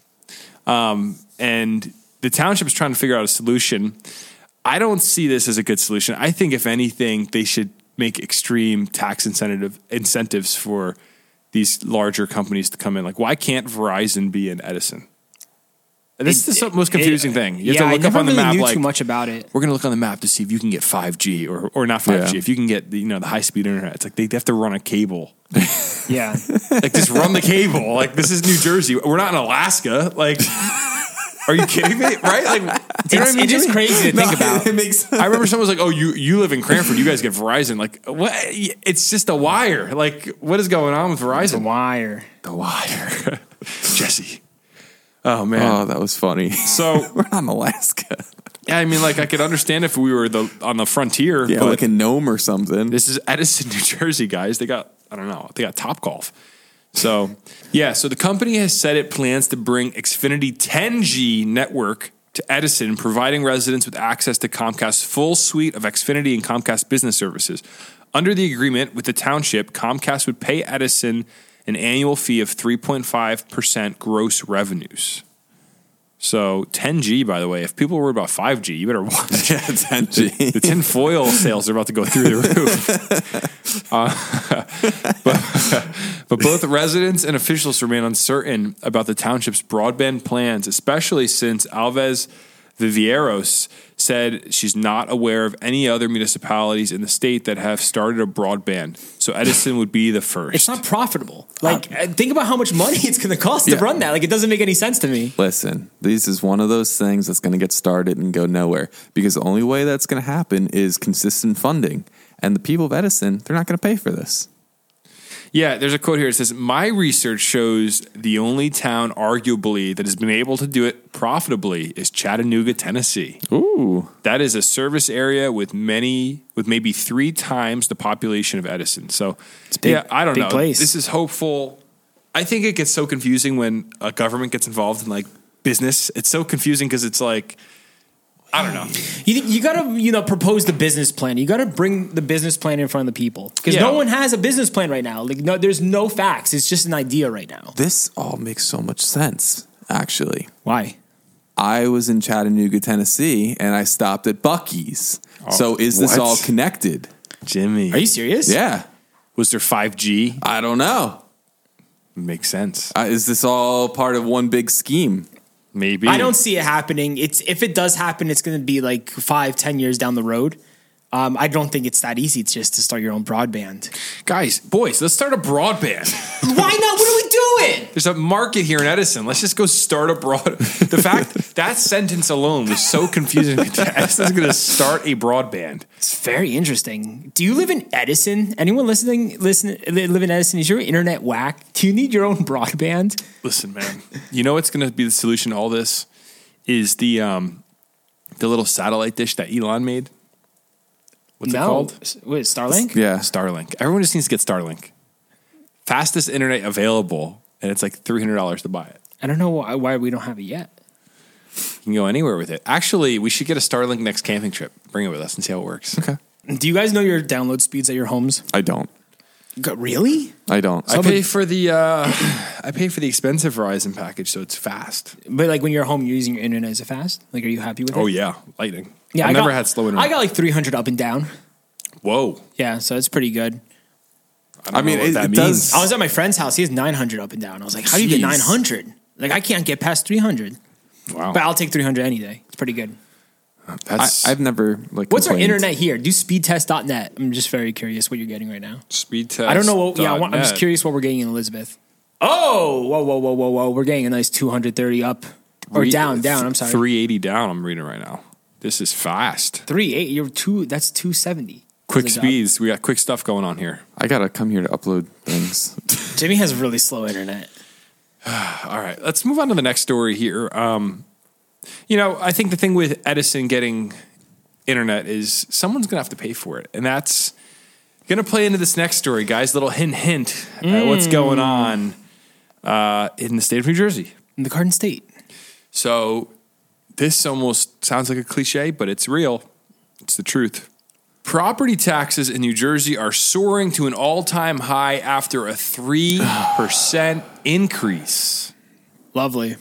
Um, and the township is trying to figure out a solution. I don't see this as a good solution. I think, if anything, they should make extreme tax incentive incentives for these larger companies to come in. Like, why can't Verizon be in Edison? This is the most confusing it, thing. You have yeah, to look I up on the really map. Knew like, too much about it. We're going to look on the map to see if you can get five G or or not five G. Yeah. If you can get the, you know, the high speed internet. It's like they have to run a cable. Yeah, like just run the cable. Like, this is New Jersey. We're not in Alaska. Like, are you kidding me? Right? Like, do you know what I mean? It is crazy to think no, about. It makes I remember someone was like, "Oh, you you live in Cranford. You guys get Verizon." Like, what? It's just a wire. Like, what is going on with Verizon? The wire. The wire. Jesse. Oh man! Oh, that was funny. So we're not in Alaska. Yeah, I mean, like, I could understand if we were the on the frontier. Yeah, but like a Nome or something. This is Edison, New Jersey, guys. They got I don't know. They got Topgolf. So yeah, so the company has said it plans to bring Xfinity ten G network to Edison, providing residents with access to Comcast's full suite of Xfinity and Comcast business services. Under the agreement with the township, Comcast would pay Edison an annual fee of three point five percent gross revenues. So ten G, by the way, if people were about five G, you better watch. Yeah, ten G. The, the tin foil sales are about to go through the roof. uh, but, but both residents and officials remain uncertain about the township's broadband plans, especially since Alves Viveiros said she's not aware of any other municipalities in the state that have started a broadband. So Edison would be the first. It's not profitable. Like, uh, think about how much money it's going to cost Yeah. to run that. Like, it doesn't make any sense to me. Listen, this is one of those things that's going to get started and go nowhere because the only way that's going to happen is consistent funding. And the people of Edison, they're not going to pay for this. Yeah, there's a quote here. It says, my research shows the only town arguably that has been able to do it profitably is Chattanooga, Tennessee. Ooh. That is a service area with many, with maybe three times the population of Edison. So, big- yeah, I don't big know. place. This is hopeful. I think it gets so confusing when a government gets involved in like business. It's so confusing because it's like, I don't know. You, you got to, you know, propose the business plan. You got to bring the business plan in front of the people because Yeah. no one has a business plan right now. Like, no, there's no facts. It's just an idea right now. This all makes so much sense, actually. Why? I was in Chattanooga, Tennessee, and I stopped at Buc-ee's. so is this what? all connected? Jimmy. Are you serious? Yeah. Was there five G? I don't know. Makes sense. Uh, is this all part of one big scheme? Maybe. I don't see it happening. It's if it does happen, it's going to be like five, ten years down the road. Um, I don't think it's that easy just to start your own broadband. Guys, boys, let's start a broadband. Why not? What are we doing? There's a market here in Edison. Let's just go start a broad. The fact that sentence alone was so confusing. Edison's going to start a broadband. It's very interesting. Do you live in Edison? Anyone listening, listen, live in Edison? Is your internet whack? Do you need your own broadband? Listen, man. You know what's going to be the solution to all this is the um, the little satellite dish that Elon made. What's no. it called? Wait, Starlink? Yeah. Starlink. Everyone just needs to get Starlink. Fastest internet available, and it's like three hundred dollars to buy it. I don't know why, why we don't have it yet. You can go anywhere with it. Actually, we should get a Starlink next camping trip. Bring it with us and see how it works. Okay. Do you guys know your download speeds at your homes? I don't. Go- Really? I don't. I pay for the uh, I pay for the expensive Verizon package, so it's fast. But like when you're home, you're using your internet, is it fast? Like, are you happy with it? Oh yeah, lightning. Yeah, I've I never got- had slow internet. I got like three hundred up and down. Whoa. Yeah, so it's pretty good. I, don't I mean, know what it- that it means. does- I was at my friend's house. He has nine hundred up and down. I was like, how do you get Jeez. nine hundred? Like, I can't get past three hundred. Wow. But I'll take three hundred any day. It's pretty good. That's I, I've never like. What's our complained. internet here? Do speedtest dot net. I'm just very curious what you're getting right now. speed test. I don't know what. Yeah, I want, I'm just curious what we're getting in Elizabeth. Oh, whoa, whoa, whoa, whoa, whoa! We're getting a nice two hundred thirty up or down, down. I'm sorry, three eighty down. I'm reading right now. This is fast. three eight. You're two. That's two seventy. Quick Good job. speeds. We got quick stuff going on here. I gotta come here to upload things. Jimmy has really slow internet. All right, let's move on to the next story here. Um, you know, I think the thing with Edison getting internet is someone's going to have to pay for it. And that's going to play into this next story, guys. Little hint, hint at what's going on uh, in the state of New Jersey. In the Garden State. So this almost sounds like a cliche, but it's real. It's the truth. Property taxes in New Jersey are soaring to an all-time high after a three percent increase. Lovely.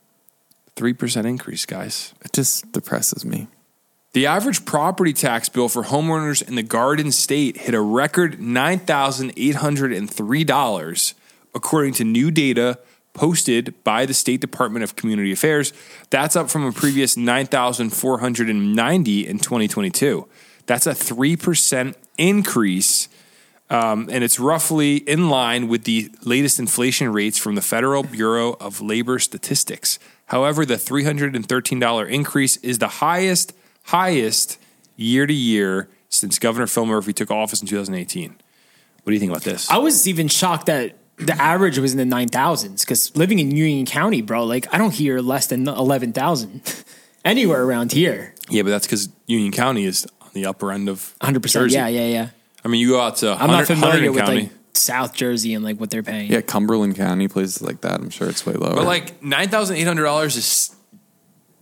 three percent increase, guys. It just depresses me. The average property tax bill for homeowners in the Garden State hit a record nine thousand eight hundred three dollars, according to new data posted by the State Department of Community Affairs. That's up from a previous nine thousand four hundred ninety dollars in twenty twenty-two. That's a three percent increase, um, and it's roughly in line with the latest inflation rates from the Federal Bureau of Labor Statistics. However, the three hundred thirteen dollars increase is the highest, highest year to year since Governor Phil Murphy took office in two thousand eighteen. What do you think about this? I was even shocked that the average was in the nine thousands because living in Union County, bro, like I don't hear less than eleven thousand anywhere around here. Yeah, but that's because Union County is on the upper end of one hundred percent. Jersey. Yeah, yeah, yeah. I mean, you go out to I'm not familiar Hunterdon with County. like South Jersey and like what they're paying. Yeah, Cumberland County, places like that. I'm sure it's way lower. But like nine thousand eight hundred dollars is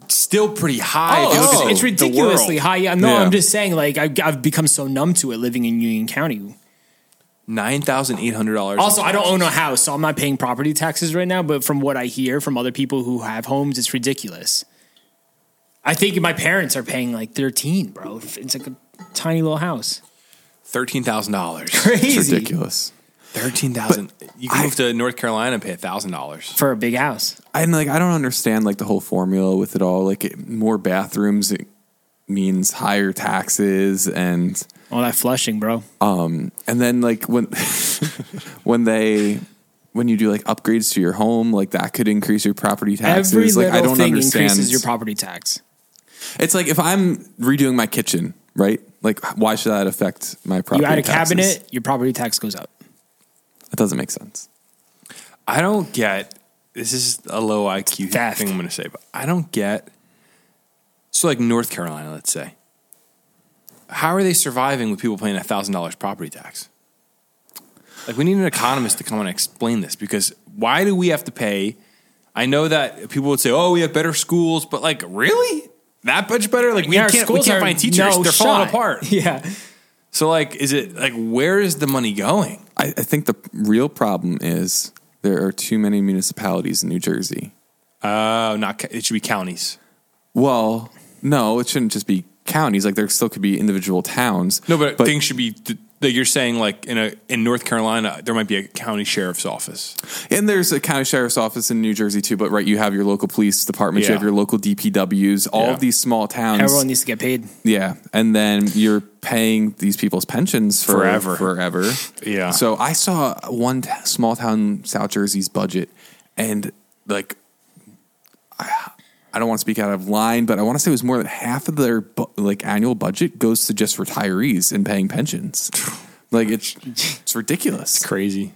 still pretty high. Oh, if you look it's, at it's the ridiculously world. high. Yeah, no, Yeah. I'm just saying, like, I've, I've become so numb to it living in Union County. nine thousand eight hundred dollars. Also, I don't own a house, so I'm not paying property taxes right now. But from what I hear from other people who have homes, it's ridiculous. I think my parents are paying like thirteen, bro. It's like a tiny little house. thirteen thousand dollars. Crazy. It's ridiculous. thirteen thousand dollars. You can I- move to North Carolina and pay one thousand dollars. For a big house. And like I don't understand like the whole formula with it all. Like it, more bathrooms it means higher taxes, and All that flushing, bro. and then like when when they when you do like upgrades to your home, like that could increase your property taxes. Every like little I don't thing understand. increases your property tax. It's like if I'm redoing my kitchen, right? Like why should that affect my property? You add a taxes? cabinet, your property tax goes up. That doesn't make sense. I don't get, this is a low I Q Theft. thing I'm going to say, but I don't get, so like North Carolina, let's say, how are they surviving with people paying one thousand dollars property tax? Like we need an economist to come and explain this, because why do we have to pay? I know that people would say, oh, we have better schools, but like really? That much better? Like we Yeah, our can't, we schools can't are find teachers. no They're shot. falling apart. Yeah. So like, is it like, where is the money going? I, I think the real problem is there are too many municipalities in New Jersey. Oh, not, ca- it should be counties. Well, no, it shouldn't just be counties. Like there still could be individual towns. No, but, things should be, like you're saying, like in a in North Carolina, there might be a county sheriff's office. And there's a county sheriff's office in New Jersey too. But right, you have your local police departments, you Yeah. have your local D P Ws, all Yeah. of these small towns. Everyone needs to get paid. Yeah, and then you're paying these people's pensions for Forever. forever. Yeah. So I saw one t- small town South Jersey's budget, and like, I, I don't want to speak out of line, but I want to say it was more than half of their bu- like annual budget goes to just retirees and paying pensions. Like it's it's ridiculous. Crazy.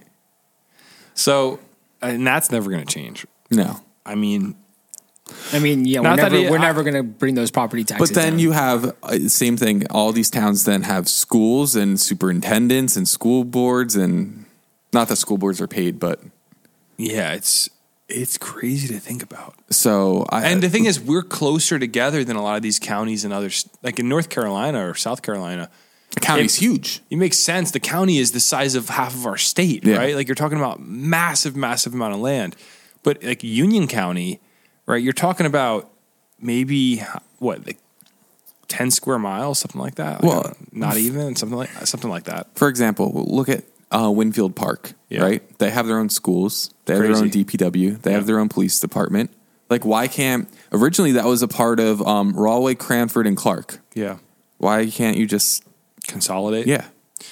So, and that's never going to change. No. I mean, I mean, yeah, we're Not that never, it- we're I- never going to bring those property taxes But then down. you have uh, same thing. All these towns then have schools and superintendents and school boards, and not that school boards are paid, but yeah, it's it's crazy to think about. so I And the thing is, we're closer together than a lot of these counties and others. Like in North Carolina or South Carolina, the county's it- huge. it makes sense. The county is the size of half of our state, Yeah. right? Like you're talking about massive, massive amount of land. But like Union County, right? You're talking about maybe what, like ten square miles, something like that. Like, Well, not even something like something like that. For example, look at uh, Winfield Park, Yeah. right? They have their own schools. They have their Crazy. own D P W. They Yeah. have their own police department. Like, why can't... Originally, that was a part of um, Rahway, Cranford, and Clark. Yeah, Why can't you just... consolidate. Yeah.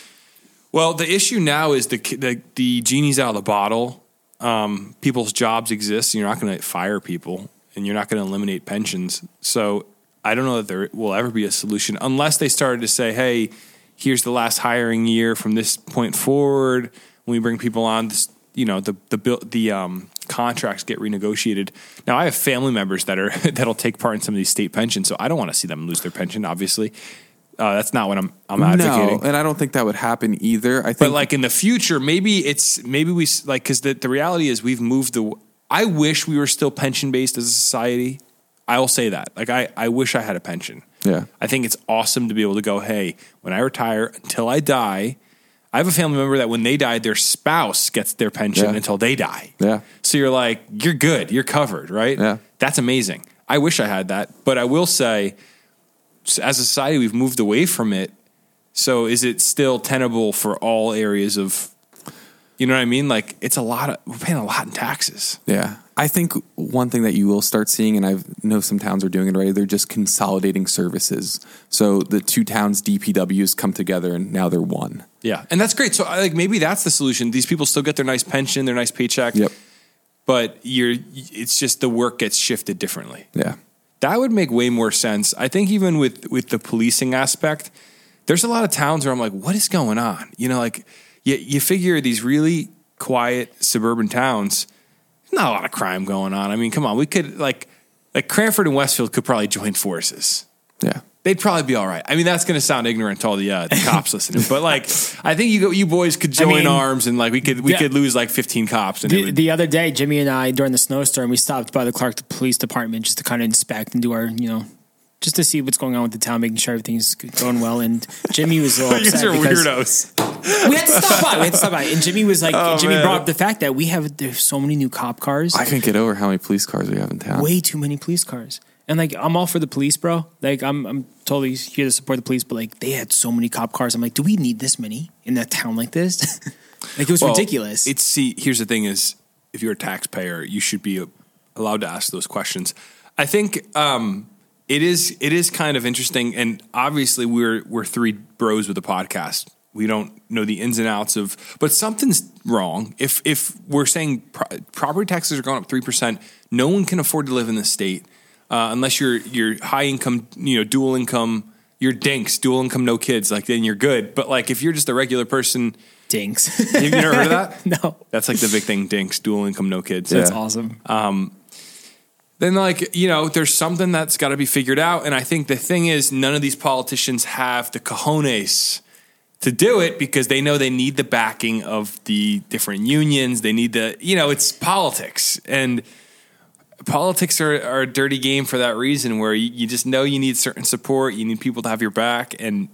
Well, the issue now is the the, the genie's out of the bottle. Um, people's jobs exist, and you're not going to fire people, and you're not going to eliminate pensions. So I don't know that there will ever be a solution unless they started to say, "Hey, here's the last hiring year from this point forward. When we bring people on, this, you know, the the bill, the um, contracts get renegotiated." Now, I have family members that are that'll take part in some of these state pensions, so I don't want to see them lose their pension. Obviously, uh, that's not what I'm I'm advocating. No, and I don't think that would happen either. I think... But like in the future, maybe it's maybe we s- like because the, the reality is we've moved the. I wish we were still pension based as a society. I will say that. Like I, I wish I had a pension. Yeah. I think it's awesome to be able to go, hey, when I retire until I die, I have a family member that when they die, their spouse gets their pension Yeah. until they die. Yeah. So you're like, you're good, you're covered, right? Yeah. That's amazing. I wish I had that, but I will say, as a society, we've moved away from it. So is it still tenable for all areas of, you know what I mean? Like it's a lot of, we're paying a lot in taxes. Yeah. I think one thing that you will start seeing, and I know some towns are doing it already, they're just consolidating services. So the two towns' D P Ws come together and now they're one. Yeah. And that's great. So I like maybe that's the solution. These people still get their nice pension, their nice paycheck. Yep. But you're, it's just the work gets shifted differently. Yeah. That would make way more sense. I think even with, with the policing aspect, there's a lot of towns where I'm like, what is going on? You know, like you, you figure these really quiet suburban towns, not a lot of crime going on. I mean, come on, we could like, like Cranford and Westfield could probably join forces. Yeah. they'd probably be all right. I mean, that's going to sound ignorant to all the, uh, the cops listening, but like, I think you go, you boys could join I mean, arms and like we could we yeah. could lose like fifteen cops. And the, would, the other day, Jimmy and I during the snowstorm, we stopped by the Clark Police Department just to kind of inspect and do our, you know, just to see what's going on with the town, making sure everything's going well. And Jimmy was a little upset. You guys are weirdos. We had to stop by. We had to stop by. And Jimmy was like, oh, Jimmy man. brought up the fact that we have there's so many new cop cars. I couldn't get over how many police cars we have in town. Way too many police cars. And like, I'm all for the police, bro. Like, I'm I'm totally here to support the police. But like, they had so many cop cars. I'm like, do we need this many in a town like this? Like, it was well, ridiculous. It's see. Here's the thing: is if you're a taxpayer, you should be allowed to ask those questions. I think. Um, It is it is kind of interesting, and obviously we're we're three bros with a podcast. We don't know the ins and outs of, but something's wrong. If if we're saying pro- property taxes are going up three percent, no one can afford to live in the state uh, unless you're you're high income, you know, dual income. You're dinks, dual income, no kids. Like then you're good. But like if you're just a regular person, dinks. Have you never heard of that? No, that's like the big thing. Dinks, dual income, no kids. That's yeah. awesome. Um, Then, like, you know, there's something that's got to be figured out. And I think the thing is, none of these politicians have the cojones to do it because they know they need the backing of the different unions. They need the, you know, it's politics. And politics are, are a dirty game for that reason, where you, you just know you need certain support. You need people to have your back. And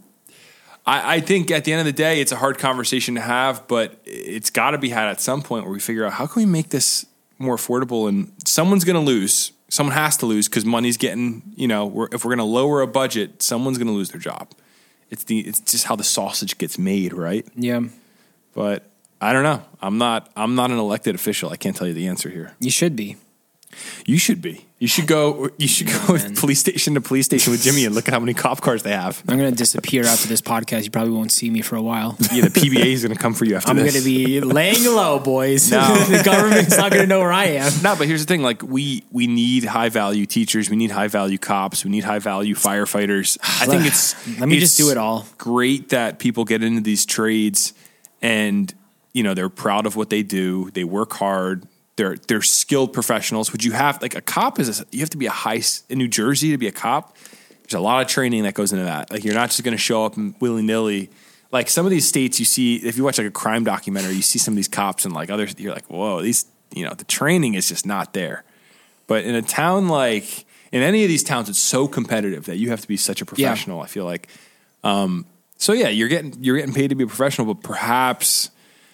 I, I think at the end of the day, it's a hard conversation to have, but it's got to be had at some point where we figure out how can we make this more affordable, and someone's going to lose. Someone has to lose because money's getting, you know, we're, if we're going to lower a budget, someone's going to lose their job. It's the it's just how the sausage gets made, right? Yeah. But I don't know. I'm not I'm not an elected official. I can't tell you the answer here. You should be. You should be. You should go. You should go oh, police station to police station with Jimmy and look at how many cop cars they have. I'm going to disappear after this podcast. You probably won't see me for a while. Yeah, the P B A is going to come for you after I'm this. I'm going to be laying low, boys. No. The government's not going to know where I am. No, but here's the thing: like we we need high value teachers, we need high value cops, we need high value firefighters. I think it's let me it's just do it all. Great that people get into these trades, and you know they're proud of what they do. They work hard. They're they're skilled professionals. Would you have like a cop is a, you have to be a high in New Jersey to be a cop. There's a lot of training that goes into that. Like you're not just going to show up willy nilly. Like some of these states, you see if you watch like a crime documentary, you see some of these cops and like others. You're like, whoa, these you know the training is just not there. But in a town like in any of these towns, it's so competitive that you have to be such a professional. Yeah. I feel like. Um, so yeah, you're getting you're getting paid to be a professional, but perhaps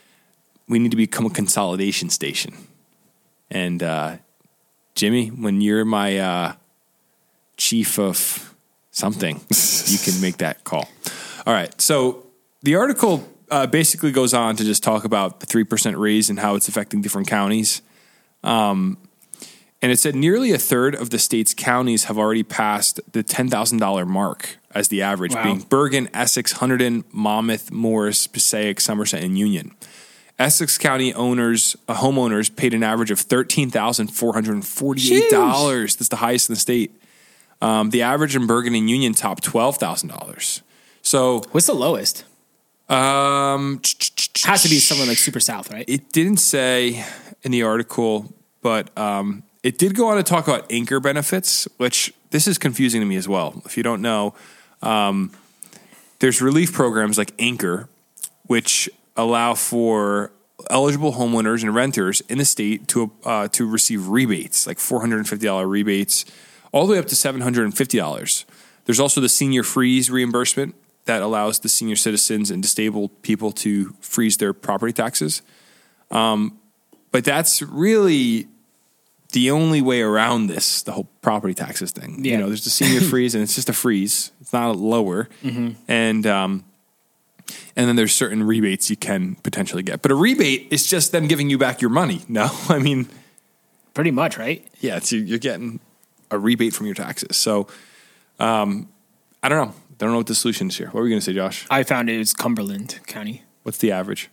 we need to become a consolidation station. And uh, Jimmy, when you're my uh, chief of something, you can make that call. All right. So the article uh, basically goes on to just talk about the three percent raise and how it's affecting different counties. Um, and it said nearly a third of the state's counties have already passed the ten thousand dollars mark as the average, wow. being Bergen, Essex, Hunterdon, Monmouth, Morris, Passaic, Somerset, and Union. Essex County owners, uh, homeowners paid an average of thirteen thousand four hundred forty-eight dollars. Sheesh. That's the highest in the state. Um, the average in Bergen and Union topped twelve thousand dollars. So what's the lowest? Um, has to be somewhere like Super South, right? It didn't say in the article, but um, it did go on to talk about anchor benefits, which this is confusing to me as well. If you don't know, um, there's relief programs like Anchor, which allow for eligible homeowners and renters in the state to uh, to receive rebates, like four hundred fifty dollars rebates, all the way up to seven hundred fifty dollars. There's also the senior freeze reimbursement that allows the senior citizens and disabled people to freeze their property taxes. Um, but that's really the only way around this, the whole property taxes thing. Yeah. You know, there's the senior freeze, and it's just a freeze. It's not a lower. Mm-hmm. And um And then there's certain rebates you can potentially get. But a rebate is just them giving you back your money. No, I mean. Pretty much, right? Yeah, it's, you're getting a rebate from your taxes. So, um, I don't know. I don't know what the solution is here. What were you going to say, Josh? I found it was Cumberland County. What's the average?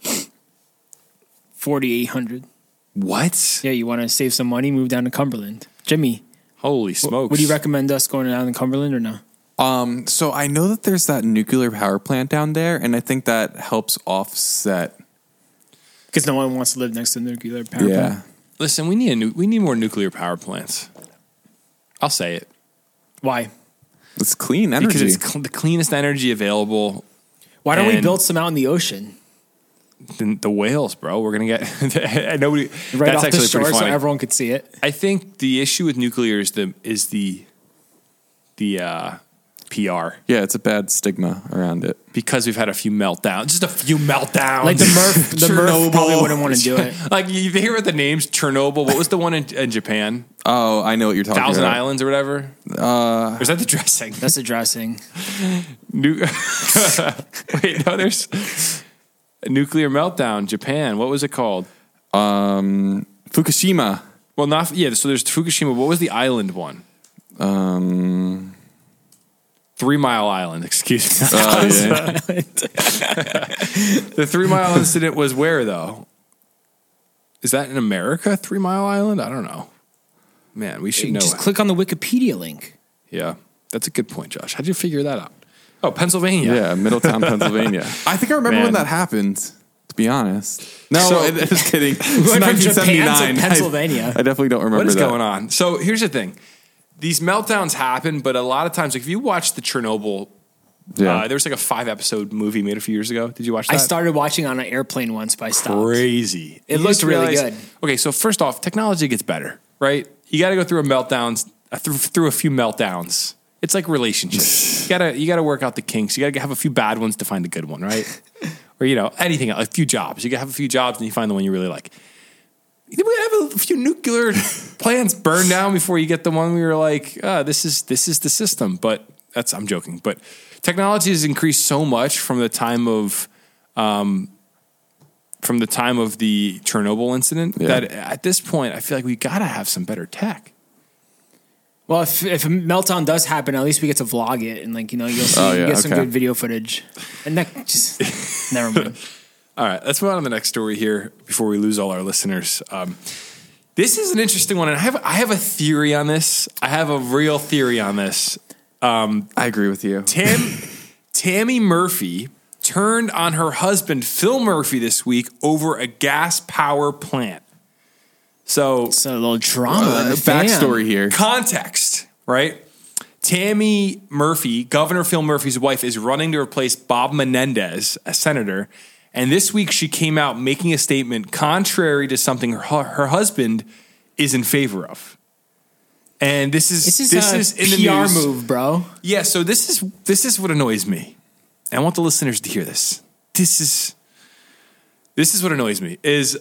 forty-eight hundred. What? Yeah, you want to save some money, move down to Cumberland. Jimmy. Holy smokes. Would you recommend us going down to Cumberland or no? Um, so I know that there's that nuclear power plant down there, and I think that helps offset. Because no one wants to live next to a nuclear power yeah. plant. Listen, we need a nu- we need more nuclear power plants. I'll say it. Why? It's clean energy. because it's cl- the cleanest energy available. Why don't we And- build some out in the ocean? The, the whales, bro. We're gonna get nobody. Right that's off the actually shore pretty so funny. everyone could see it. I think the issue with nuclear is the is the the uh, P R Yeah, it's a bad stigma around it. because we've had a few meltdowns. Just a few meltdowns. Like the Murph, the Murph probably wouldn't want to do it. Like you hear about the names Chernobyl. What was the one in, in Japan? Oh, I know what you're talking Thousand about. Islands or whatever. Uh, or is that the dressing? That's a dressing. Nu- Wait, no. There's a nuclear meltdown. Japan. What was it called? Um, Fukushima. Well, not yeah. So there's Fukushima. What was the island one? Um, Three Mile Island. Excuse me. oh, yeah. The Three Mile incident was where though? Is that in America? Three Mile Island? I don't know. Man, we should know. Just click on the Wikipedia link. Yeah, that's a good point, Josh. How'd you figure that out? Oh, Pennsylvania. Yeah, Middletown, Pennsylvania. I think I remember Man. when that happened, to be honest. No, So- I, I was kidding. It's went from nineteen seventy-nine. Japan to Pennsylvania. I, I definitely don't remember What is that. going on? So here's the thing. These meltdowns happen, but a lot of times, like if you watch the Chernobyl, Yeah. uh, there was like a five episode movie made a few years ago. Did you watch that? I started watching on an airplane once, but I stopped. Crazy. It You looked just really realize- good. Okay, so first off, technology gets better, right? You got to go through a meltdowns, uh, through, through a few meltdowns. It's like relationships. you gotta you gotta work out the kinks. You gotta have a few bad ones to find a good one, right? Or you know anything, a few jobs. You gotta have a few jobs and you find the one you really like. We have a few nuclear plants burned down before you get the one we were like, ah, this is this is the system. But that's I'm joking. But technology has increased so much from the time of um, from the time of the Chernobyl incident Yeah. that at this point I feel like we gotta have some better tech. Well, if, if a meltdown does happen, at least we get to vlog it, and like you know, you'll see, Oh, yeah, get some okay. good video footage. And that just never mind. All right, let's move on to the next story here before we lose all our listeners. Um, this is an interesting one, and I have I have a theory on this. I have a real theory on this. I agree with you. Tam, Tammy Murphy turned on her husband Phil Murphy this week over a gas power plant. So It's a little drama. in Uh, the fam. backstory here. context, right? Tammy Murphy, Governor Phil Murphy's wife, is running to replace Bob Menendez, a senator. And this week she came out making a statement contrary to something her, her husband is in favor of. And this is This is this a is in P the R news. move, bro. Yeah, so this is this is what annoys me. And I want the listeners to hear this. This is this is what annoys me is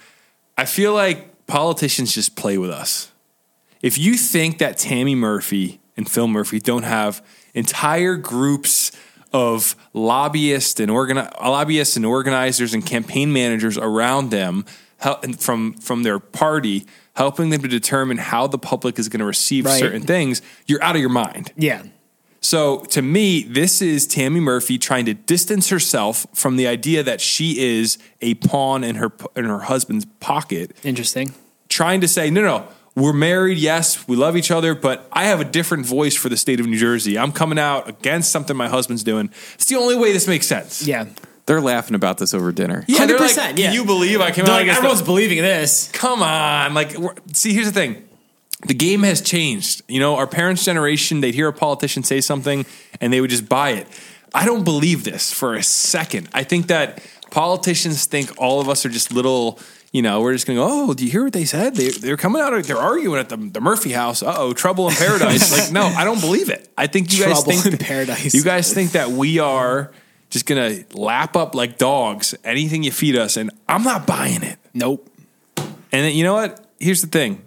I feel like politicians just play with us. If you think that Tammy Murphy and Phil Murphy don't have entire groups of lobbyists and organi- lobbyists and organizers and campaign managers around them hel- and from from their party helping them to determine how the public is going to receive Right. certain things, you're out of your mind. Yeah. So to me, this is Tammy Murphy trying to distance herself from the idea that she is a pawn in her in her husband's pocket, Interesting. trying to say, no, no, we're married, yes, we love each other, but I have a different voice for the state of New Jersey. I'm coming out against something my husband's doing. It's the only way this makes sense. Yeah. They're laughing about this over dinner. Yeah, they're one hundred percent, like, yeah. you believe I came They're out like, against everyone's the- believing this. Come on. Like, we're- see, here's the thing. The game has changed. You know, our parents' generation, they'd hear a politician say something and they would just buy it. I don't believe this for a second. I think that politicians think all of us are just little, you know, we're just going to go, oh, do you hear what they said? They, they're coming out, they're arguing at the, the Murphy house. Uh-oh, trouble in paradise. Like, no, I don't believe it. I think you guys Trouble think in paradise. You guys think that we are just going to lap up like dogs anything you feed us, and I'm not buying it. Nope. And then, you know what? Here's the thing.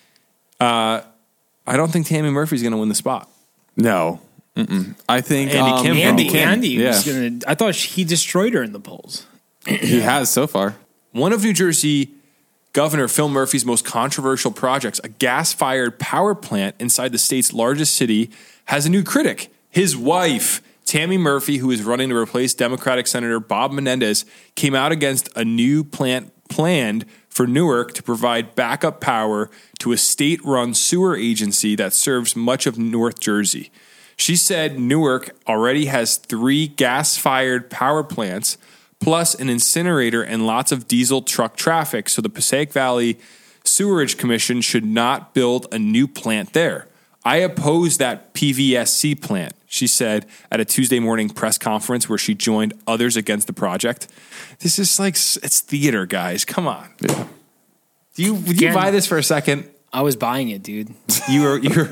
Uh, I don't think Tammy Murphy's going to win the spot. No. Mm-mm. I think Andy um, Kim. Andy, Kim. Andy Yeah. was gonna. I thought he destroyed her in the polls. he has so far. One of New Jersey Governor Phil Murphy's most controversial projects, a gas-fired power plant inside the state's largest city, has a new critic. His wife, Tammy Murphy, who is running to replace Democratic Senator Bob Menendez, came out against a new plant planned for Newark to provide backup power to a state-run sewer agency that serves much of North Jersey. She said Newark already has three gas-fired power plants, plus an incinerator and lots of diesel truck traffic, so the Passaic Valley Sewerage Commission should not build a new plant there. I oppose that P V S C plant, she said at a Tuesday morning press conference where she joined others against the project. This is like, it's theater, guys. Come on. Yeah. Do you, would you Again, buy this for a second? I was buying it, dude. You were, you were,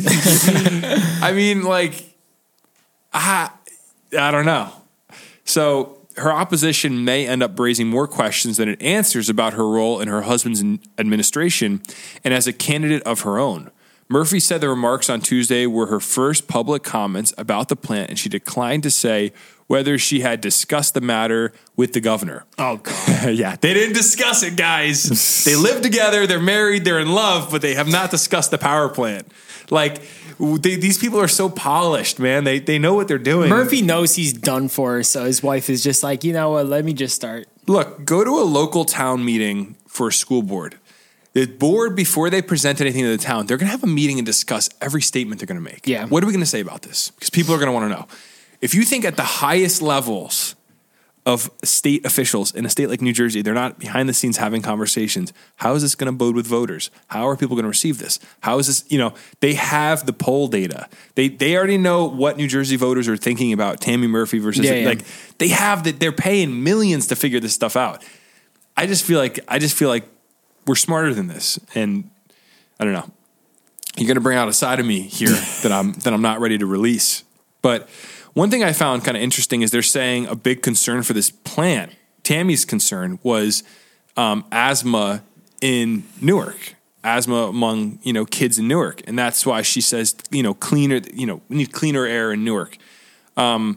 I mean, like, I, I don't know. So her opposition may end up raising more questions than it answers about her role in her husband's administration and as a candidate of her own. Murphy said the remarks on Tuesday were her first public comments about the plant, and she declined to say whether she had discussed the matter with the governor. Oh, God. Yeah, they didn't discuss it, guys. They live together, they're married, they're in love, but they have not discussed the power plant. Like, they, these people are so polished, man. They they know what they're doing. Murphy knows he's done for, so his wife is just like, you know what, let me just start. Look, go to a local town meeting for a school board. The board, before they present anything to the town, they're going to have a meeting and discuss every statement they're going to make. Yeah. What are we going to say about this? Because people are going to want to know. If you think at the highest levels of state officials in a state like New Jersey, they're not behind the scenes having conversations, how is this going to bode with voters? How are people going to receive this? How is this, you know, they have the poll data. They they already know what New Jersey voters are thinking about Tammy Murphy versus, Yeah, yeah. like, they have that, they're paying millions to figure this stuff out. I just feel like, I just feel like we're smarter than this. And I don't know. You're going to bring out a side of me here that I'm, that I'm not ready to release. But one thing I found kind of interesting is they're saying a big concern for this plant, Tammy's concern, was um, asthma in Newark, asthma among, you know, kids in Newark. And that's why she says, you know, cleaner, you know, we need cleaner air in Newark. Um,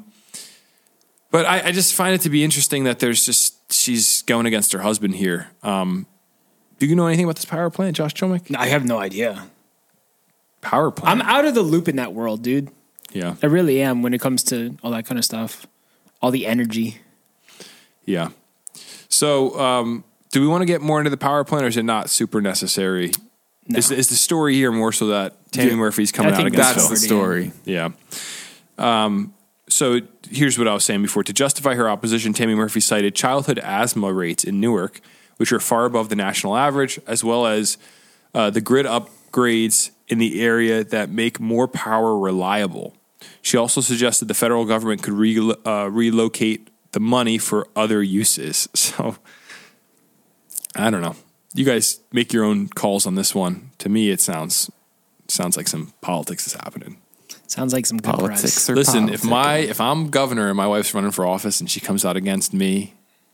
but I, I just find it to be interesting that there's just, she's going against her husband here. Um, do you know anything about this power plant, Josh Chomick? I have no idea. Power plant? I'm out of the loop in that world, dude. Yeah. I really am when it comes to all that kind of stuff. All the energy. Yeah. So, um, do we want to get more into the power plant, or is it not super necessary? No. Is, is the story here more so that Tammy Yeah. Murphy's coming I out think against That's Phil? the story. Yeah. Um, so here's what I was saying before. To justify her opposition, Tammy Murphy cited childhood asthma rates in Newark, which are far above the national average, as well as uh, the grid upgrades in the area that make more power reliable. She also suggested the federal government could re- uh, relocate the money for other uses. So, I don't know. You guys make your own calls on this one. To me, it sounds sounds like some politics is happening. Sounds like some good Politics press. or Listen, if politic. my if I'm governor and my wife's running for office and she comes out against me,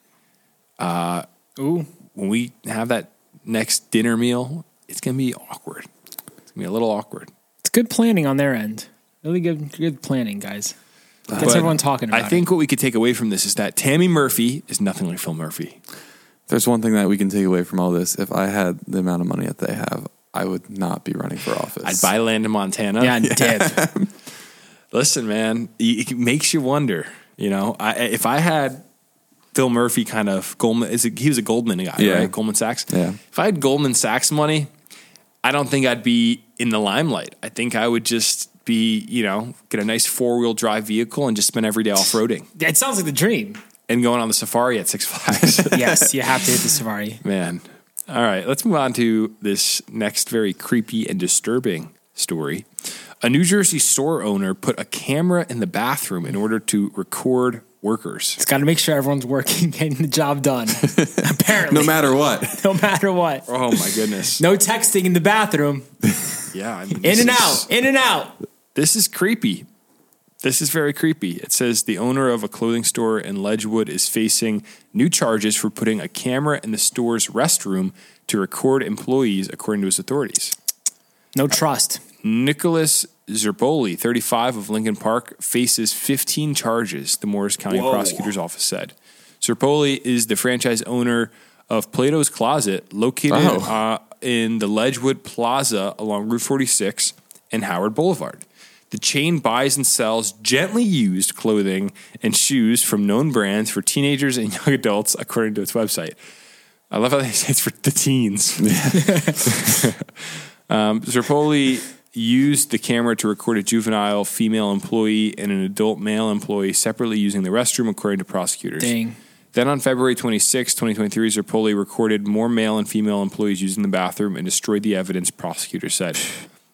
uh, Ooh. when we have that next dinner meal, it's gonna be awkward. It's gonna be a little awkward. It's good planning on their end. Really good good planning, guys. Gets But everyone talking about I think it. what we could take away from this is that Tammy Murphy is nothing like Phil Murphy. There's one thing that we can take away from all this. If I had the amount of money that they have, I would not be running for office. I'd buy land in Montana. Yeah, dip. Listen, man, it it makes you wonder. You know, I, if I had Phil Murphy kind of Goldman, is it, he was a Goldman guy, Yeah. right? Goldman Sachs. Yeah. If I had Goldman Sachs money, I don't think I'd be in the limelight. I think I would just be, you know, get a nice four wheel drive vehicle and just spend every day off roading It sounds like the dream. and going on the safari at Six Flags. Yes, you have to hit the safari. Man. All right, let's move on to this next very creepy and disturbing story. A New Jersey store owner put a camera in the bathroom in order to record workers. It's got to make sure everyone's working, getting the job done. Apparently. no matter what. No matter what. Oh my goodness. No texting in the bathroom. Yeah. I mean, In this and is- out. In and out. This is creepy. This is very creepy. It says the owner of a clothing store in Ledgewood is facing new charges for putting a camera in the store's restroom to record employees, according to his authorities. No trust. Nicholas Zerboli, thirty-five, of Lincoln Park, faces fifteen charges, the Morris County Whoa. Prosecutor's Office said. Zerboli is the franchise owner of Plato's Closet, located Oh. uh, in the Ledgewood Plaza along Route forty-six and Howard Boulevard. The chain buys and sells gently used clothing and shoes from known brands for teenagers and young adults, according to its website. I love how they say it's for the teens. um, Zerboli used the camera to record a juvenile female employee and an adult male employee separately using the restroom, according to prosecutors. Dang. Then on February twenty-sixth, twenty twenty-three, Zerboli recorded more male and female employees using the bathroom and destroyed the evidence, prosecutors said.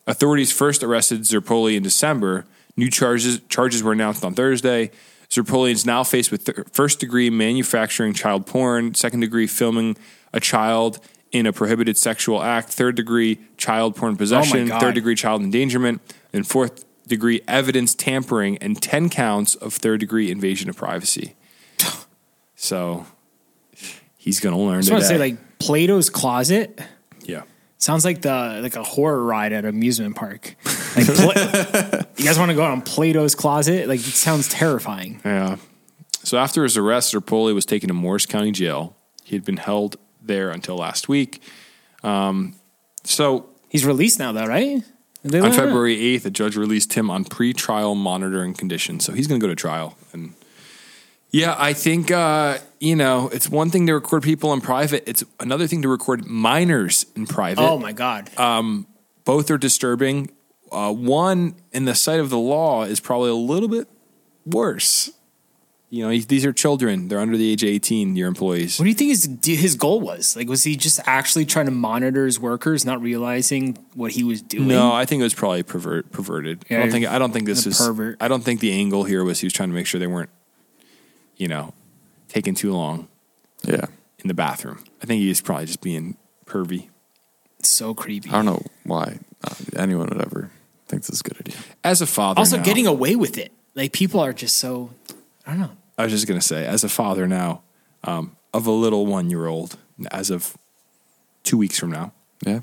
Authorities first arrested Zerpoli in December. New charges charges were announced on Thursday. Zerpoli is now faced with th- first-degree manufacturing child porn, second-degree filming a child in a prohibited sexual act, third-degree child porn possession, God. third-degree child endangerment, and fourth-degree evidence tampering, and ten counts of third-degree invasion of privacy. So he's going to learn I just today. want to say, like, Plato's Closet yeah. sounds like the like a horror ride at an amusement park. Like, Pla- you guys want to go on Plato's Closet? Like, it sounds terrifying. Yeah. So after his arrest, Zerpoli was taken to Morris County Jail. He had been held there until last week. Um, so He's released now, though, right? Did they on let him out? February eighth, a judge released him on pre-trial monitoring conditions. So he's going to go to trial. And yeah, I think, uh, you know, it's one thing to record people in private. It's another thing to record minors in private. Oh, my God. Both are disturbing. Uh, one, in the sight of the law, is probably a little bit worse. You know, these are children. They're under the age of eighteen, your employees. What do you think his his goal was? Like, was he just actually trying to monitor his workers, not realizing what he was doing? No, I think it was probably pervert, perverted. I Yeah, don't think. I don't think this a is. pervert. I don't think the angle here was he was trying to make sure they weren't, you know, taking too long Yeah. in the bathroom. I think he was probably just being pervy. It's so creepy. I don't know why uh, anyone would ever think this is a good idea. As a father, Also, now- getting away with it. Like, people are just so, I don't know. I was just gonna say, as a father now, um, of a little one-year-old, as of two weeks from now, Yeah.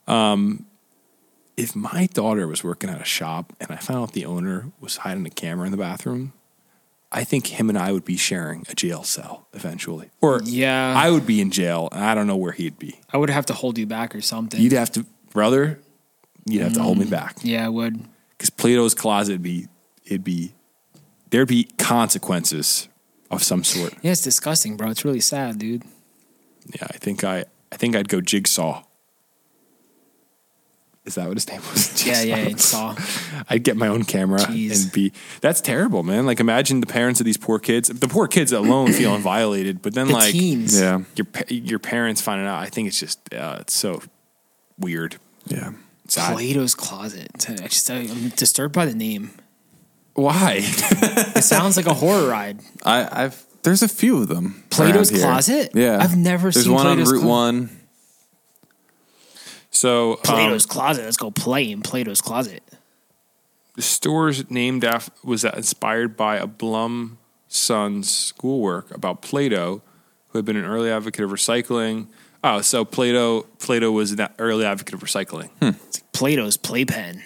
if my daughter was working at a shop and I found out the owner was hiding a camera in the bathroom, I think him and I would be sharing a jail cell eventually. Or Yeah. I would be in jail and I don't know where he'd be. I would have to hold you back or something. You'd have to, brother, you'd have to hold me back. yeah, I would. Because Plato's Closet would be, it'd be, there'd be consequences of some sort. Yeah, it's disgusting, bro. It's really sad, dude. Yeah, I think I, I think I'd go Jigsaw. Is that what his name was? Yeah, yeah, Jigsaw. it's saw. I'd get my own camera Jeez. and be. That's terrible, man. Like, imagine the parents of these poor kids. The poor kids alone feeling violated, but then The like teens. Yeah. your pa- your parents finding out. I think it's just uh, it's so weird. Yeah. Sad. Plato's Closet. I just, I'm disturbed by the name. Why? It sounds like a horror ride. I, I've there's a few of them. Plato's around here. Closet? Yeah. I've never there's seen one Plato's on Route Clo- One. So um, Plato's Closet. Let's go play in Plato's Closet. the store's named after was inspired by a Blum son's schoolwork about Plato, who had been an early advocate of recycling. Oh, so Plato Plato was an early advocate of recycling. It's like Plato's Playpen.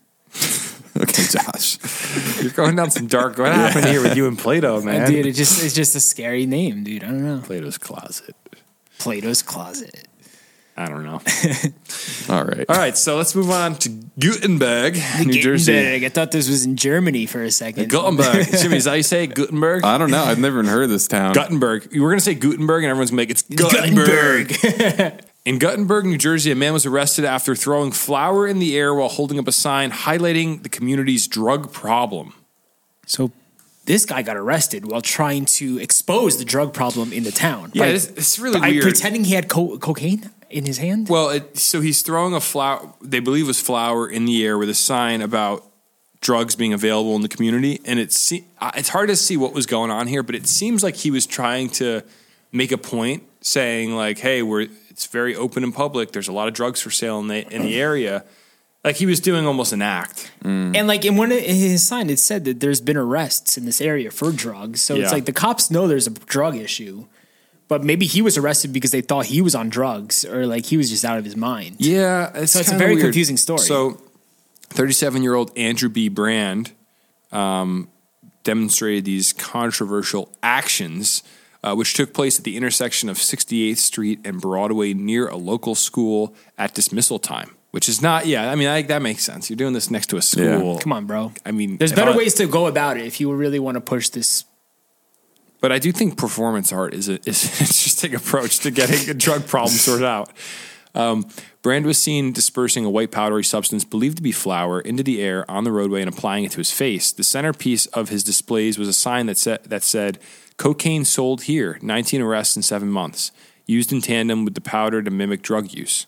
Okay, Josh. You're going down some dark. What happened here with you and Plato, man? Dude, it just it's just a scary name, dude. I don't know. Plato's Closet. Plato's Closet. I don't know. All right. All right, so let's move on to Gutenberg, New Jersey. Gutenberg. I thought this was in Germany for a second. Gutenberg. Jimmy, is that how you say it? Gutenberg? I don't know. I've never even heard of this town. Gutenberg. You were going to say Gutenberg, and everyone's going to make it's Gutenberg. In Gutenberg, New Jersey, a man was arrested after throwing flour in the air while holding up a sign highlighting the community's drug problem. So this guy got arrested while trying to expose the drug problem in the town. Yeah, By- it's, it's really by weird. pretending he had co- cocaine in his hand. Well, it, so he's throwing a flower, they believe it was flour in the air with a sign about drugs being available in the community. And it's, it's hard to see what was going on here, but it seems like he was trying to make a point saying like, hey, we're, it's very open and public. There's a lot of drugs for sale in the, in the area. Like he was doing almost an act. And like in one of his sign, it said that there's been arrests in this area for drugs. So Yeah. it's like the cops know there's a drug issue, but maybe he was arrested because they thought he was on drugs or like he was just out of his mind. Yeah. It's So it's a kinda very weird. confusing story. So thirty-seven-year-old Andrew B. Brand um, demonstrated these controversial actions, uh, which took place at the intersection of sixty-eighth Street and Broadway near a local school at dismissal time, which is not, yeah, I mean, I, that makes sense. You're doing this next to a school. Come on, bro. I mean, There's if better I- ways to go about it if you really want to push this. But I do think performance art is, a, is an interesting approach to getting a drug problem sorted out. Um, Brand was seen dispersing a white powdery substance believed to be flour into the air on the roadway and applying it to his face. The centerpiece of his displays was a sign that said, that said, "Cocaine sold here, nineteen arrests in seven months, used in tandem with the powder to mimic drug use."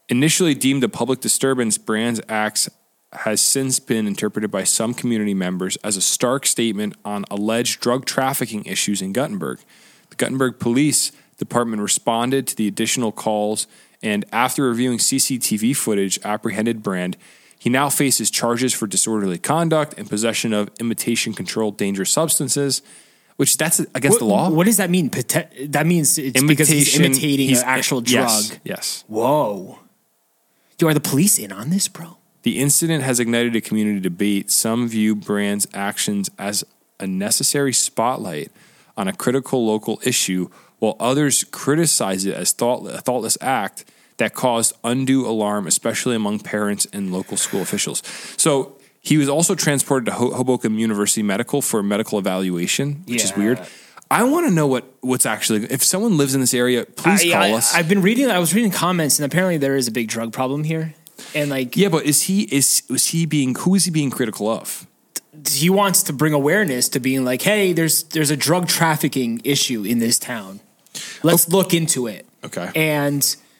Initially deemed a public disturbance, Brand's acts has since been interpreted by some community members as a stark statement on alleged drug trafficking issues in Guttenberg. The Guttenberg Police Department responded to the additional calls and, after reviewing C C T V footage, apprehended Brand. He now faces charges for disorderly conduct and possession of imitation-controlled dangerous substances, which that's against What, the law. what does that mean? Pate- that means it's because he's Imitation- imitating he's- an actual drug. Yes, yes. Whoa. Yo, are the police in on this, bro? The incident has ignited a community debate. Some view Brand's actions as a necessary spotlight on a critical local issue, while others criticize it as thought, a thoughtless act that caused undue alarm, especially among parents and local school officials. So he was also transported to Ho- Hoboken University Medical for medical evaluation, which is Yeah. weird. I want to know what, what's actually, if someone lives in this area, please I, call I, us. I've been reading, I was reading comments, and apparently there is a big drug problem here. And like, yeah, but is he, is, is he being, who is he being critical of? he wants to bring awareness to being like, hey, there's there's a drug trafficking issue in this town. Let's look into it. Okay. And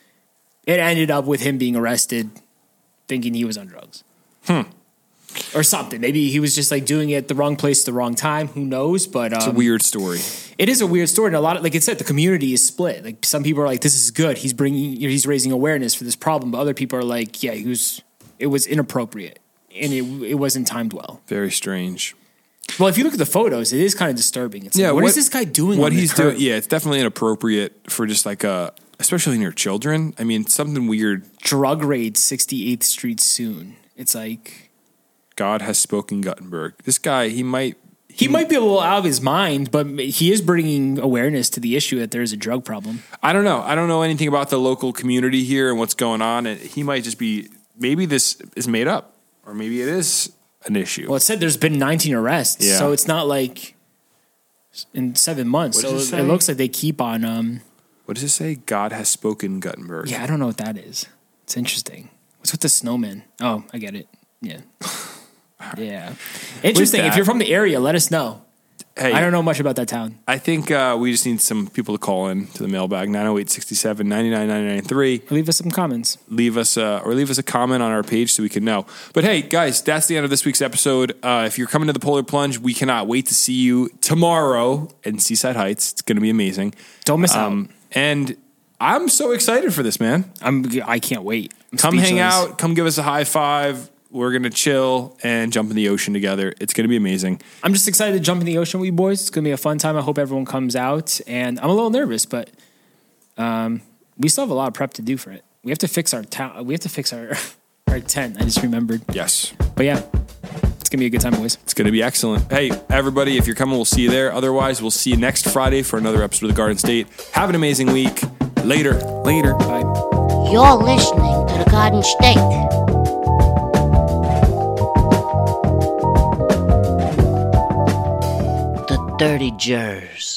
it ended up with him being arrested thinking he was on drugs. Hmm. Or something. Maybe he was just like doing it at the wrong place at the wrong time. Who knows? But um, It's a weird story. It is a weird story. And a lot of, like it said, the community is split. Like some people are like, this is good. He's bringing, you know, he's raising awareness for this problem. But other people are like, yeah, he was, it was inappropriate. And it, it wasn't timed well. Very strange. Well, if you look at the photos, it is kind of disturbing. It's Yeah, like, what, what- is this guy doing? What on the he's curb? doing, yeah, it's definitely inappropriate for just like a, especially near children. I mean, something weird. Drug raid sixty-eighth Street soon. It's like God has spoken Guttenberg. This guy, he might. he might be a little out of his mind, but he is bringing awareness to the issue that there is a drug problem. I don't know. I don't know anything about the local community here and what's going on. And he might just be. Maybe this is made up, or maybe it is an issue. Well, it said there's been nineteen arrests, Yeah. so it's not like in seven months. What So does it it, say? looks like they keep on. Um, What does it say? God has spoken Guttenberg. yeah, I don't know what that is. It's interesting. What's with the snowman? Oh, I get it. Yeah, yeah. Interesting. If that- you're from the area, let us know. Hey, I don't know much about that town. I think uh, we just need some people to call in to the mailbag nine oh eight, six seven, nine nine nine nine three. Leave us some comments. Leave us uh, or leave us a comment on our page so we can know. But hey, guys, that's the end of this week's episode. Uh, if you're coming to the Polar Plunge, we cannot wait to see you tomorrow in Seaside Heights. It's going to be amazing. Don't miss Um, and I'm so excited for this, man. out. I'm. I can't wait. I'm Come hang speechless. out. Come give us a high five. We're going to chill and jump in the ocean together. It's going to be amazing. I'm just excited to jump in the ocean with you boys. It's gonna be a fun time. I hope everyone comes out. And I'm a little nervous, but um, we still have a lot of prep to do for it. We have to fix our ta- We have to fix our our tent. I just remembered. Yes. But yeah, it's gonna be a good time, boys. It's going to be excellent. Hey, everybody, if you're coming, we'll see you there. Otherwise, we'll see you next Friday for another episode of The Garden State. Have an amazing week. Later. Later. Bye. You're listening to the Garden State. The Dirty Jers.